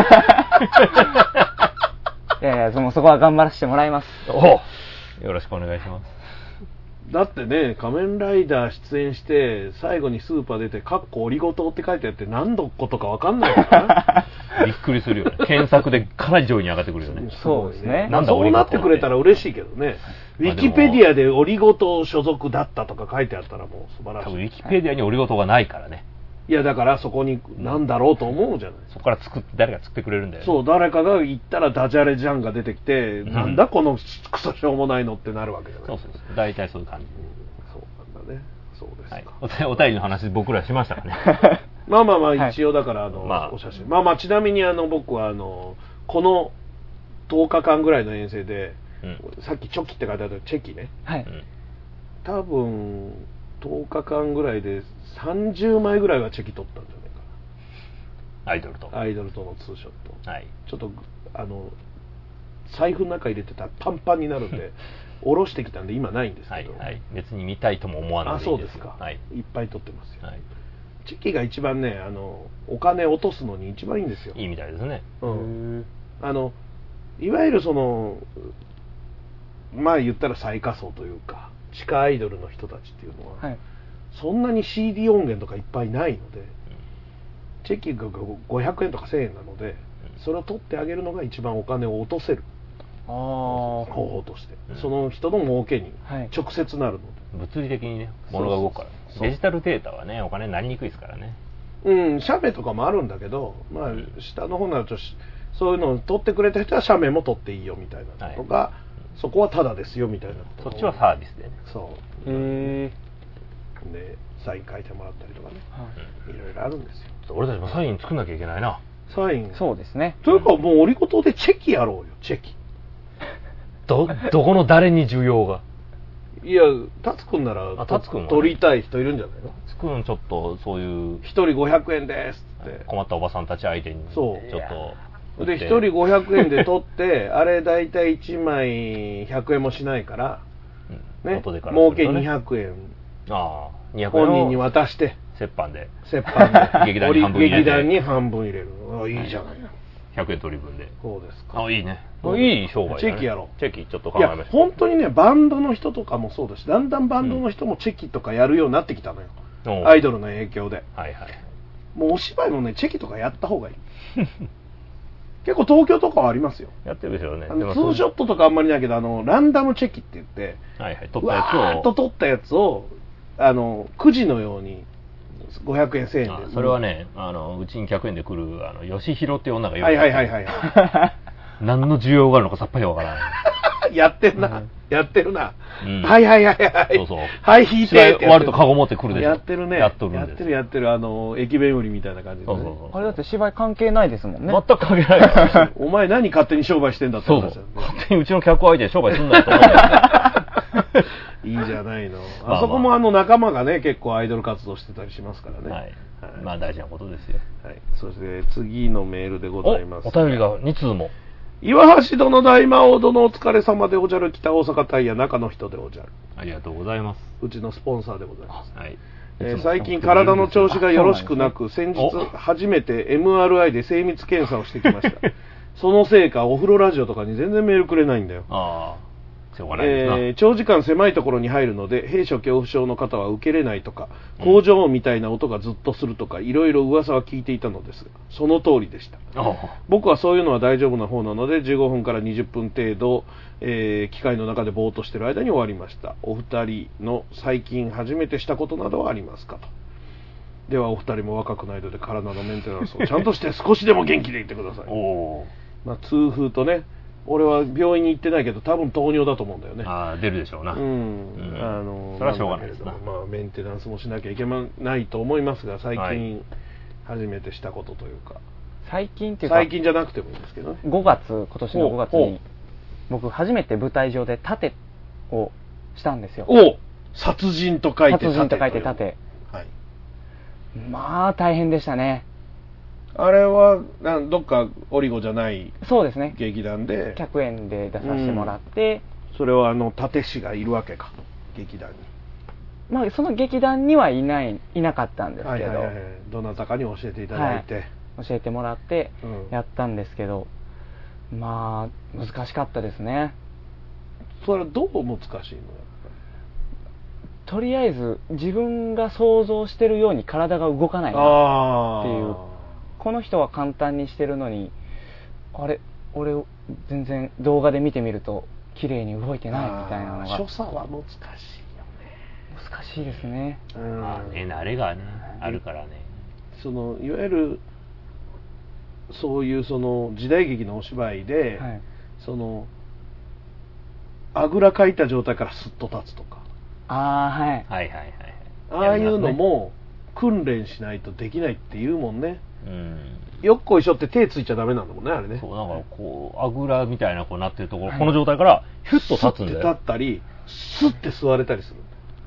いやいや、そのそこは頑張らせてもらいます。 およろしくお願いします。 だってね、仮面ライダー出演して最後にスーパー出てカッコオリゴ糖って書いてあって何のことか分かんないからびっくりするよね。検索でかなり上位に上がってくるよね。 そうですね。 なんだそうなってくれたら嬉しいけどね。ウィキペディアでオリゴ糖所属だったとか書いてあったらもう素晴らしい。 多分ウィキペディアにオリゴ糖がないからね。 いやだからそこに何だろうと思うじゃない。 そこから作って誰が作ってくれるんだよね。 そう、誰かが言ったらダジャレジャンが出てきて、うん、なんだこのクソしょうもないのってなるわけじゃない。 そうそうそう。大体そういう感じ。 ね、そうですか、 はい、お, お便りの話僕らしましたかね。 まあまあまあ一応だからあの、はい、お写真まあまあちなみにあの僕はあのこのとおかかんぐらいの遠征で、うん、さっきチョキって書いてあったチェキね、はい、 多分とおかかんぐらいでさんじゅうまいぐらいはチェキ取ったんじゃないかな。アイドルとアイドルとのツーショット、 はい、 ちょっとあの財布の中入れてたらパンパンになるんで下ろしてきたんで今ないんですけど、はいはい、 別に見たいとも思わないでいいです。 あ、そうですか、 はい、 いっぱい取ってますよ、 はい、 チェキが一番ね、あのお金落とすのに一番いいんですよ。 いいみたいですね。 うん、あのいわゆるそのまあ言ったら最下層というか地下アイドルの人たちっていうのは、はい、そんなに シーディー 音源とかいっぱいないので、うん、チェキがごひゃくえんとかせんえんなので、うん、それを取ってあげるのが一番お金を落とせる方法として、うん、その人の儲けに直接なるので、 はい、物理的にね物が動くから。デジタルデータはねお金になりにくいですからね。 うん、写メとかもあるんだけど、まあ、下の方になるとそういうのを取ってくれた人は写メも取っていいよみたいなのとか、はい、そこはタダですよみたいなそっちはサービスでね。 そうへえ。でサイン書いてもらったりとかね、はい、いろいろあるんですよ。 俺たちもサイン作んなきゃいけないな。 サイン。 そうですね。 というかもうオリコトでチェキやろうよ。チェキどどこの誰に需要が。 いや、タツくんならタツくん、ね、取りたい人いるんじゃないの。 タツくんちょっとそういう一人ごひゃくえんですって困ったおばさんたち相手にそうちょっとで一人ごひゃくえんで取ってあれだいたいいちまいひゃくえんもしないから、うん、ね、儲けにひゃくえん、 ああにひゃくえん本人に渡して折半で折半で劇団に半分入れて劇団に半分入れる。あ、いいじゃないの。 ひゃくえん取り分で。 そうですか。 あ、いいね。いい商売だね。 チェキやろう。 チェキちょっと考えました。いや本当にね、バンドの人とかもそうだし、だんだんバンドの人もチェキとかやるようになってきたのよ、うん、アイドルの影響で。 はいはい。 もうお芝居もねチェキとかやった方がいい結構東京とかはありますよ。 やってるでしょうね。 あのツーショットとかあんまりないけど、あのランダムチェキって言って、 はいはい、撮ったやつをわーっと撮ったやつをあのくじのようにごひゃくえんせんえんで。 それはね、あのうちにひゃくえんで来るあの吉弘っていう女がいる。 はいはいはいはい、はい、 何の需要があるのかさっぱりわからないやってんな、うん、やってるな、うん、はいはいはいはいそうそうはい引いて終わるとカゴ持ってくるでしょ。 やってるね。 やっとるんです。 やってるやってる。あの駅弁売りみたいな感じで、ね、そうそうそう。 あれだって芝居関係ないですもんね。 全く関係ないですお前何勝手に商売してんだって話だよね。 そうそう勝手にうちの客相手で商売すんだと思っていいじゃないの。あそこもあの仲間がね結構アイドル活動してたりしますからね。 はい。はい、まあ大事なことですよ。 はい。そして次のメールでございます。 お, お便りがに通も。 岩橋殿大魔王殿お疲れ様でおじゃる。北大阪タイヤ中の人でおじゃる。 ありがとうございます。 うちのスポンサーでございます。 はい。 えー、最近体の調子がよろしくなく、先日初めて エムアールアイ で精密検査をしてきましたそのせいかお風呂ラジオとかに全然メールくれないんだよ。 ああしょうがないですな、 えー、長時間狭いところに入るので閉所恐怖症の方は受けれないとか、工場音みたいな音がずっとするとかいろいろ噂は聞いていたのですがその通りでした。僕はそういうのは大丈夫な方なのでじゅうごふんからにじゅっぷん程度、えー、機械の中でぼーっとしている間に終わりました。お二人の最近初めてしたことなどはありますかと。ではお二人も若くないので体のメンテナンスをちゃんとして少しでも元気でいってくださいお、まあ、痛風とね、俺は病院に行ってないけど多分糖尿だと思うんだよね。 ああ出るでしょうな。うん、 うん、あのそれはしょうがないですな。 まあメンテナンスもしなきゃいけないと思いますが最近初めてしたことというか、はい、 最近っていうか最近じゃなくてもいいんですけどね。 ごがつ今年のごがつに僕初めて舞台上で盾をしたんですよ。 お殺人と書いて盾。 殺人と書いて盾。はい。まあ大変でしたね。 あれはなんどっかオリゴじゃないそうですね劇団で客演で出させてもらって、 うん、それはあの殺師がいるわけか劇団に。 まあその劇団にはいないいなかったんですけど、はいはいはい、 どなたかに教えていただいて、はい、 教えてもらってやったんですけど、うん、まあ難しかったですね。 それはどう難しいの？ とりあえず自分が想像してるように体が動かないなっていう。この人は簡単にしてるのにあれ俺全然動画で見てみると綺麗に動いてないみたいなのが。 所作は難しいよね。 難しいですね。 うん、まあね慣れがねあるからね。 そのいわゆるそういうその時代劇のお芝居で、はい、そのあぐらかいた状態からスッと立つとか。 ああはいはいはいはい。 ああいうのも訓練しないとできないって言うもんね。うん、よっこいしょって手ついちゃダメなんだもんねあれね。 そうだからこうあぐらみたいなこうなってるところ、はい、この状態からヒュッと立つんだよ。 スッて立ったりスッて座れたりする。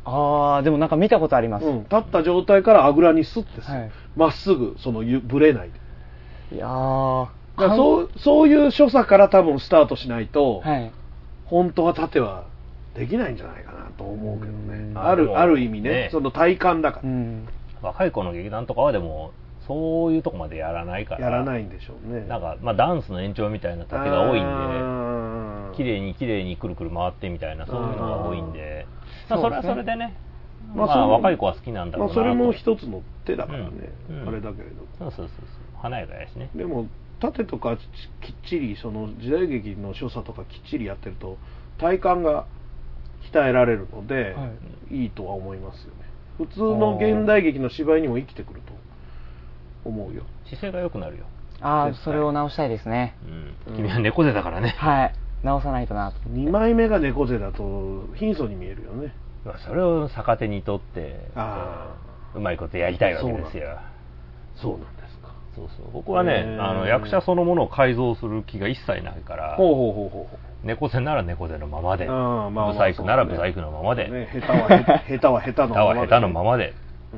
ああ、でもなんか見たことあります。 うん、立った状態からあぐらにスッてま、はい、っすぐそのぶれないで。 いやー、 だからそうそういう所作から多分スタートしないと、はい、本当は縦はできないんじゃないかなと思うけどね。あるある意味ね、ね、その体感だから。うん、 若い子の劇団とかはでもそういうとこまでやらないから。 やらないんでしょうね。 なんかまあダンスの延長みたいな縦が多いんで、綺麗に綺麗にくるくる回ってみたいなそういうのが多いんで、まあ、それはそれでね。まあ、まあ若い子は好きなんだろうなと。 まあ、それも一つの手だからね、うんうん、あれだけれど。 そうそうそうそう、華やかやしね。 でも縦とかきっちりその時代劇の所作とかきっちりやってると体幹が鍛えられるので、はい、いいとは思いますよね。普通の現代劇の芝居にも生きてくると思うよ。 姿勢が良くなるよ。 ああ、それを直したいですね。 うん、君は猫背だからね。 はい、直さないとなと。 にまいめが猫背だと貧相に見えるよね。 それを逆手にとってうまいことやりたいわけですよ。 そうなんですか。 そうそう、僕はね、あの役者そのものを改造する気が一切ないから、ほうほうほうほう、猫背なら猫背のままで、まあまあ、ブサイクならブサイクのままで、 ね、下手は下手は下手のままで、 下手は下手のままで、うん、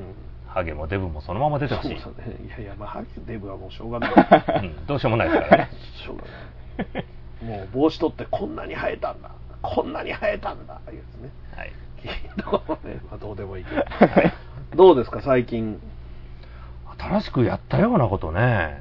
ハゲもデブもそのまま出てほしい。 そうだね、いやいや、まあハゲデブはもうしょうがない、 うん、どうしようもないですからね。しょうがないもう帽子取ってこんなに生えたんだ、こんなに生えたんだいうやつね。はい。ね、まあ、どうでもいいけど、はい、どうですか最近新しくやったようなことね、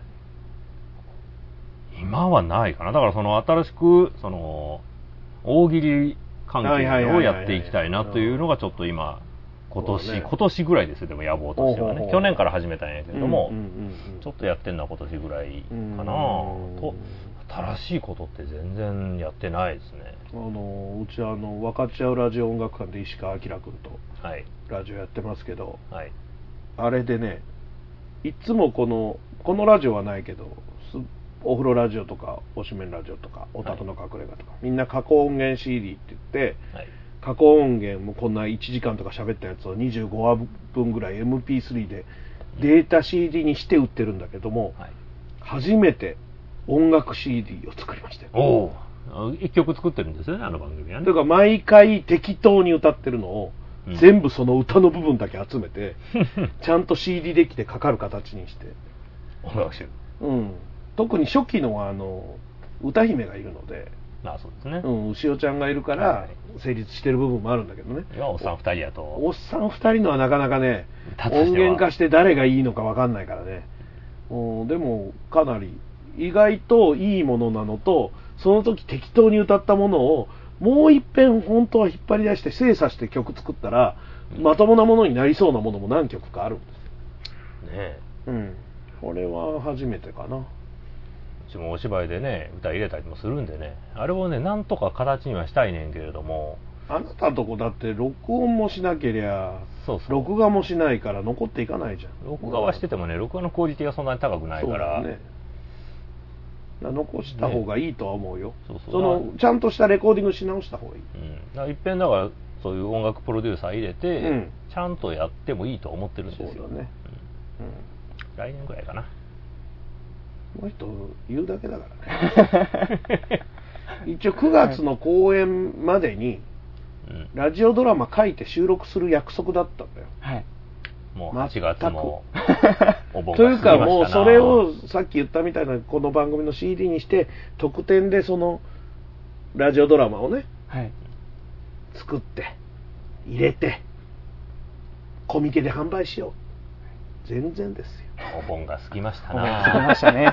今はないかな。だからその新しくその大喜利関係をやっていきたいなというのがちょっと今今年、ね、今年ぐらいですよ。でも野望としてはね、去年から始めたんやけれども、うんうんうんうん、ちょっとやってるのは今年ぐらいかなと。新しいことって全然やってないですね。 あのうちはあの分かっちゃうラジオ音楽館で石川明君とラジオやってますけど、はい、あれでね、いつもこのこのラジオはないけど、お風呂ラジオとかおしめんラジオとかおたとの隠れ家とか、はい、みんな過去音源 シーディー って言って、はい、過去音源もこんないちじかんとか喋ったやつをにじゅうごわぶんぐらい エムピースリー でデータ シーディー にして売ってるんだけども、はい、初めて音楽 シーディー を作りましたよ。 おー、一曲作ってるんですよね、あの番組はね。 だから毎回適当に歌ってるのを、うん、全部その歌の部分だけ集めてちゃんと シーディー デッキでかかる形にして音楽集、 うん、特に初期のはあの歌姫がいるので、 まあそうですね、 うん、牛尾ちゃんがいるから成立してる部分もあるんだけどね。 いや、おっさんふたりやとおっさんふたりのはなかなかね、音源化して誰がいいのか分かんないからね、うん、でもかなり意外といいものなのと、その時適当に歌ったものをもう一遍本当は引っ張り出して精査して曲作ったら、うん、まともなものになりそうなものも何曲かあるんですよねえ。うん、これは初めてかな。うちもお芝居でね歌入れたりもするんでね、あれをねなんとか形にはしたいねんけれども、 あなたとこだって録音もしなけりゃ、そうそう、録画もしないから残っていかないじゃん。 録画はしててもね、録画のクオリティがそんなに高くないから、そうだね、 残した方がいいとは思うよ。ね、そうそう、そのちゃんとしたレコーディングし直した方がいい。 うん、だから一遍だからそういう音楽プロデューサー入れて、うん、ちゃんとやってもいいと思ってるんですよ。そうだね。うん、うん、来年ぐらいかな。 この人言うだけだからね。一応くがつの公演までに、うん、ラジオドラマ書いて収録する約束だったんだよ。はい。 もうはちがつもお盆が過ぎましたな。というかもうそれをさっき言ったみたいなこの番組の シーディー にして特典でそのラジオドラマをね、はい、作って入れてコミケで販売しよう。全然ですよ。 お盆が過ぎましたな。 過ぎましたね。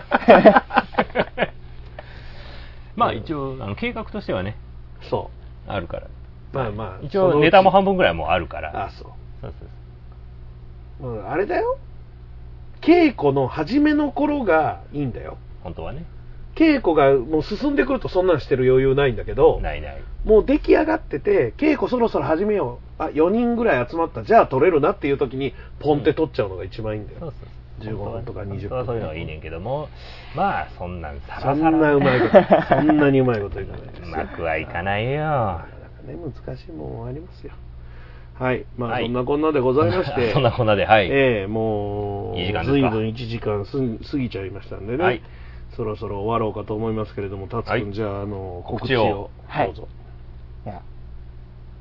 まあ一応あの計画としてはね、そうあるから。 まあまあ一応ネタも半分ぐらいもあるから。 あ、そう。そうそうそう。うん、あれだよ。稽古の初めの頃がいいんだよ。 本当はね。 稽古がもう進んでくるとそんなんしてる余裕ないんだけど、 ないない。 もう出来上がってて稽古そろそろ始めよう。あ、よにんぐらい集まった。じゃあ撮れるなっていう時にポンって撮っちゃうのが一番いいんだよ。うん、そうそうそう。じゅうごふんとかにじゅっぷん。 そういうのがいいねんけども、まあそんなんさらさらそんなうまいことそんなにうまいこといかないですよ。 うまくはいかないよ。 なんかね、難しいもんもありますよ。はい、まあ、はい、そんなこんなでございましてそんなこんなで、はい、 えー、もうずいぶんいちじかん過ぎちゃいましたんでね、はい、そろそろ終わろうかと思いますけれども、達君、はい、じゃあ、あの告知をどうぞ。はい、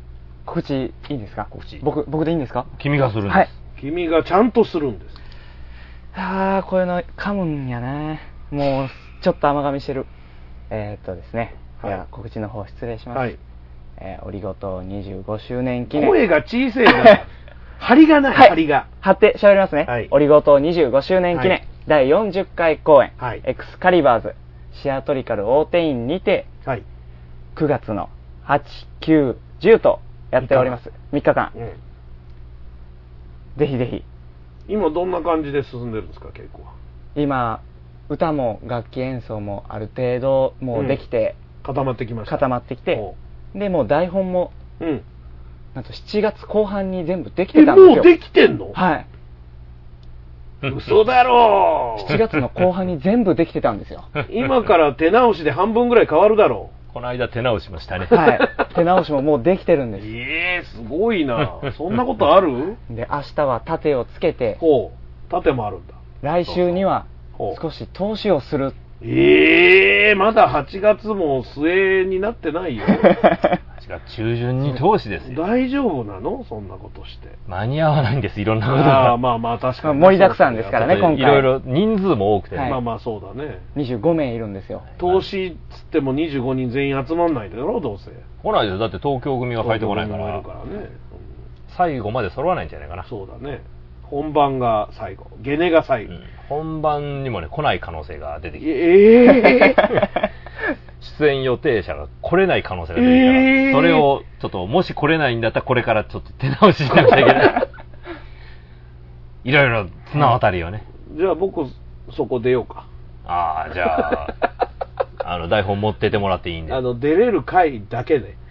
告知いいんですか？ 告知。 僕、僕でいいんですか？ 君がするんです。 はい。 君がちゃんとするんです。 あー、こういうの噛むんやね。もう、ちょっと甘噛みしてる。えー、っとですね。はい、では、告知の方失礼します。はい。えー、オリゴ糖にじゅうごしゅうねん記念。 声が小さいな。張りがない、はい、張りが。 張って喋りますね。はい、オリゴ糖にじゅうごしゅうねん記念、はい、だいよんじゅっかい公演、はい、エクスカリバーズシアトリカル大手院にて、はい、くがつのはち、きゅう、じゅうとやっております。みっかかん。うん、ぜひぜひ。 今どんな感じで進んでるんですか、稽古は。 今、歌も楽器演奏もある程度もうできて、 うん、固まってきました。 固まってきて、で、もう台本も、うん、なんとしちがつこう半に全部できてたんですよ。 もうできてんの？ はい。 嘘だろう。しちがつの後半に全部できてたんですよ。 今から手直しで半分ぐらい変わるだろう。この間手直しましたね。 はい。手直しももうできてるんです。 ええー、すごいな。そんなことある？ で、明日は盾をつけて、 ほう。盾もあるんだ。 来週には少し投資をする。 ええー、まだはちがつも末になってないよ。 はちがつ中旬に投資ですよ。 大丈夫なの？そんなことして。 間に合わないんです、いろんなことが。ああ、まあまあ確かに。 盛りだくさんですからね、今回。 いろいろ人数も多くて、 はい、まあまあそうだね。 にじゅうごめいいるんですよ。 投資つってもにじゅうごにん全員集まんないだろ、どうせ。 来ないです。だって東京組が入ってこないから。からね、うん、最後まで揃わないんじゃないかな。 そうだね。本番が最後、ゲネが最後、うん、 本番にもね来ない可能性が出てきて、 えー、 出演予定者が来れない可能性が出てきたから、えー、それをちょっともし来れないんだったらこれからちょっと手直ししなくちゃいけないいろいろ綱渡りをね、 じゃあ僕そこ出ようか。 ああ、じゃああの台本持っててもらっていいんで、 あの出れる回だけで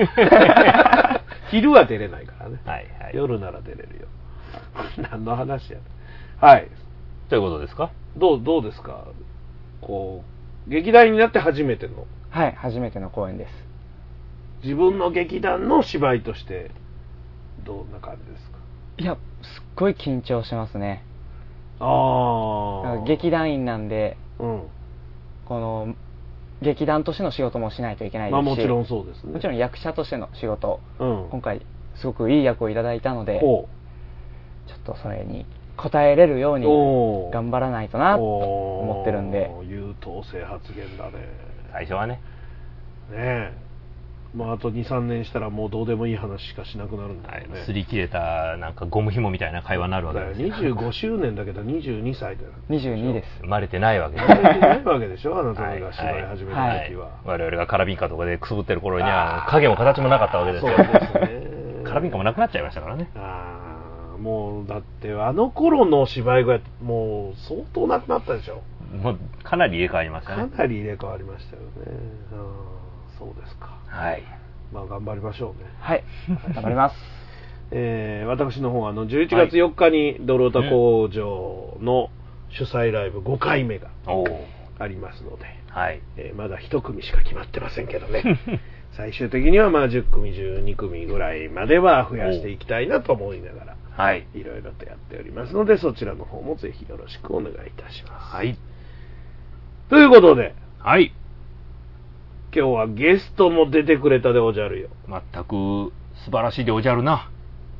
昼は出れないからね、はいはい、夜なら出れるよ。何の話やね。はい。 ということですか？ どう、どうですか？こう、劇団になって初めての。 はい、初めての公演です。 自分の劇団の芝居として、どんな感じですか？ いや、すっごい緊張しますね。 ああ。 劇団員なんで、うん、この、劇団としての仕事もしないといけないですし、 まあもちろんそうですね。 もちろん役者としての仕事、うん、今回、すごくいい役をいただいたので、ちょっとそれに応えれるように頑張らないとなと思ってるんで。 優等生発言だね。 最初はね。 ねえ。まああとに、さんねんしたらもうどうでもいい話しかしなくなるんだよね。 擦り切れたなんかゴム紐みたいな会話になるわけですよ。 にじゅうごしゅうねんだけどにじゅうにさいだよ。 にじゅうにです。 生まれてないわけです。生まれてないわけでしょ、あなたが芝居始めた時は。 我々がカラビンカとかでくすぶってる頃には影も形もなかったわけですよ。そうですね。カラビンカもなくなっちゃいましたからね。 ああ。もうだってあの頃の芝居小屋ってもう相当なくなったでしょ。 もうかなり入れ替わりましたね。 かなり入れ替わりましたよね。あ、そうですか。 はい。 まあ頑張りましょうね。 はい。頑張ります。 えー、私の方はあのじゅういちがつよっかにドロータ工場の主催ライブごかいめがありますので、 はい。 えー、まだ一組しか決まってませんけどね。最終的にはまあじゅっくみじゅうにくみぐらいまでは増やしていきたいなと思いながら、 はい、 いろいろとやっておりますので、そちらの方もぜひよろしくお願いいたします。 はい。 ということで、 はい。 今日はゲストも出てくれたでおじゃるよ。 全く素晴らしいでおじゃるな。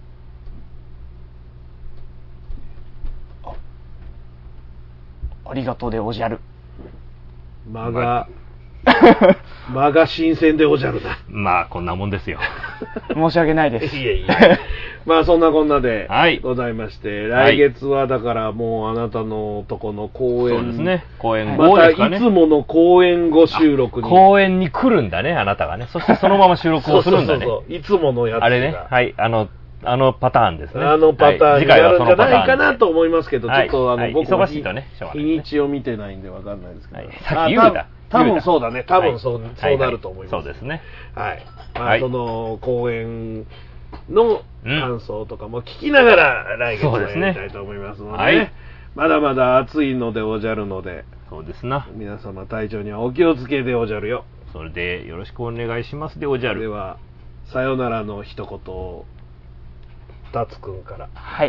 あ、ありがとうでおじゃる。 間が間が新鮮でおじゃるな。 まあこんなもんですよ。 申し訳ないです。 いえいえ。まあそんなこんなでございまして、はい、来月はだからもうあなたのとこの公演、 そうですね、公演後ですかね。またいつもの公演後収録に公演に来るんだね、あなたがね。そしてそのまま収録をするんだね。 そうそうそう、いつものやつがあれね、はい、あのあのパターンですね。 あのパターンになるんじゃないかなと思いますけど、ちょっとあの僕も日にちを見てないんでわかんないですけど、 さっき言うた。 多分そうだね。多分そう、はい、そうなると思います。 そうですね。 はい。まあ、はい、その公演の感想とかも聞きながら来月もやりたいと思いますので、ね、はい、まだまだ暑いのでおじゃるので、 そうですな。 皆様体調にはお気をつけでおじゃるよ。 それでよろしくお願いしますでおじゃる。 ではさよならの一言をタツくんから。 はい。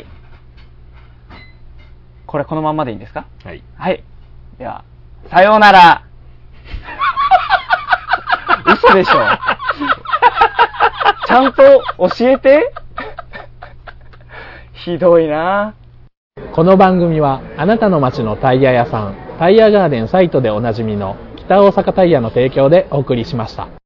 これこのまんまでいいんですか？ はい。 はい。ではさようなら。嘘でしょ。 ちゃんと教えて。ひどいな。 この番組はあなたの街のタイヤ屋さん、タイヤガーデンサイトでおなじみの北大阪タイヤの提供でお送りしました。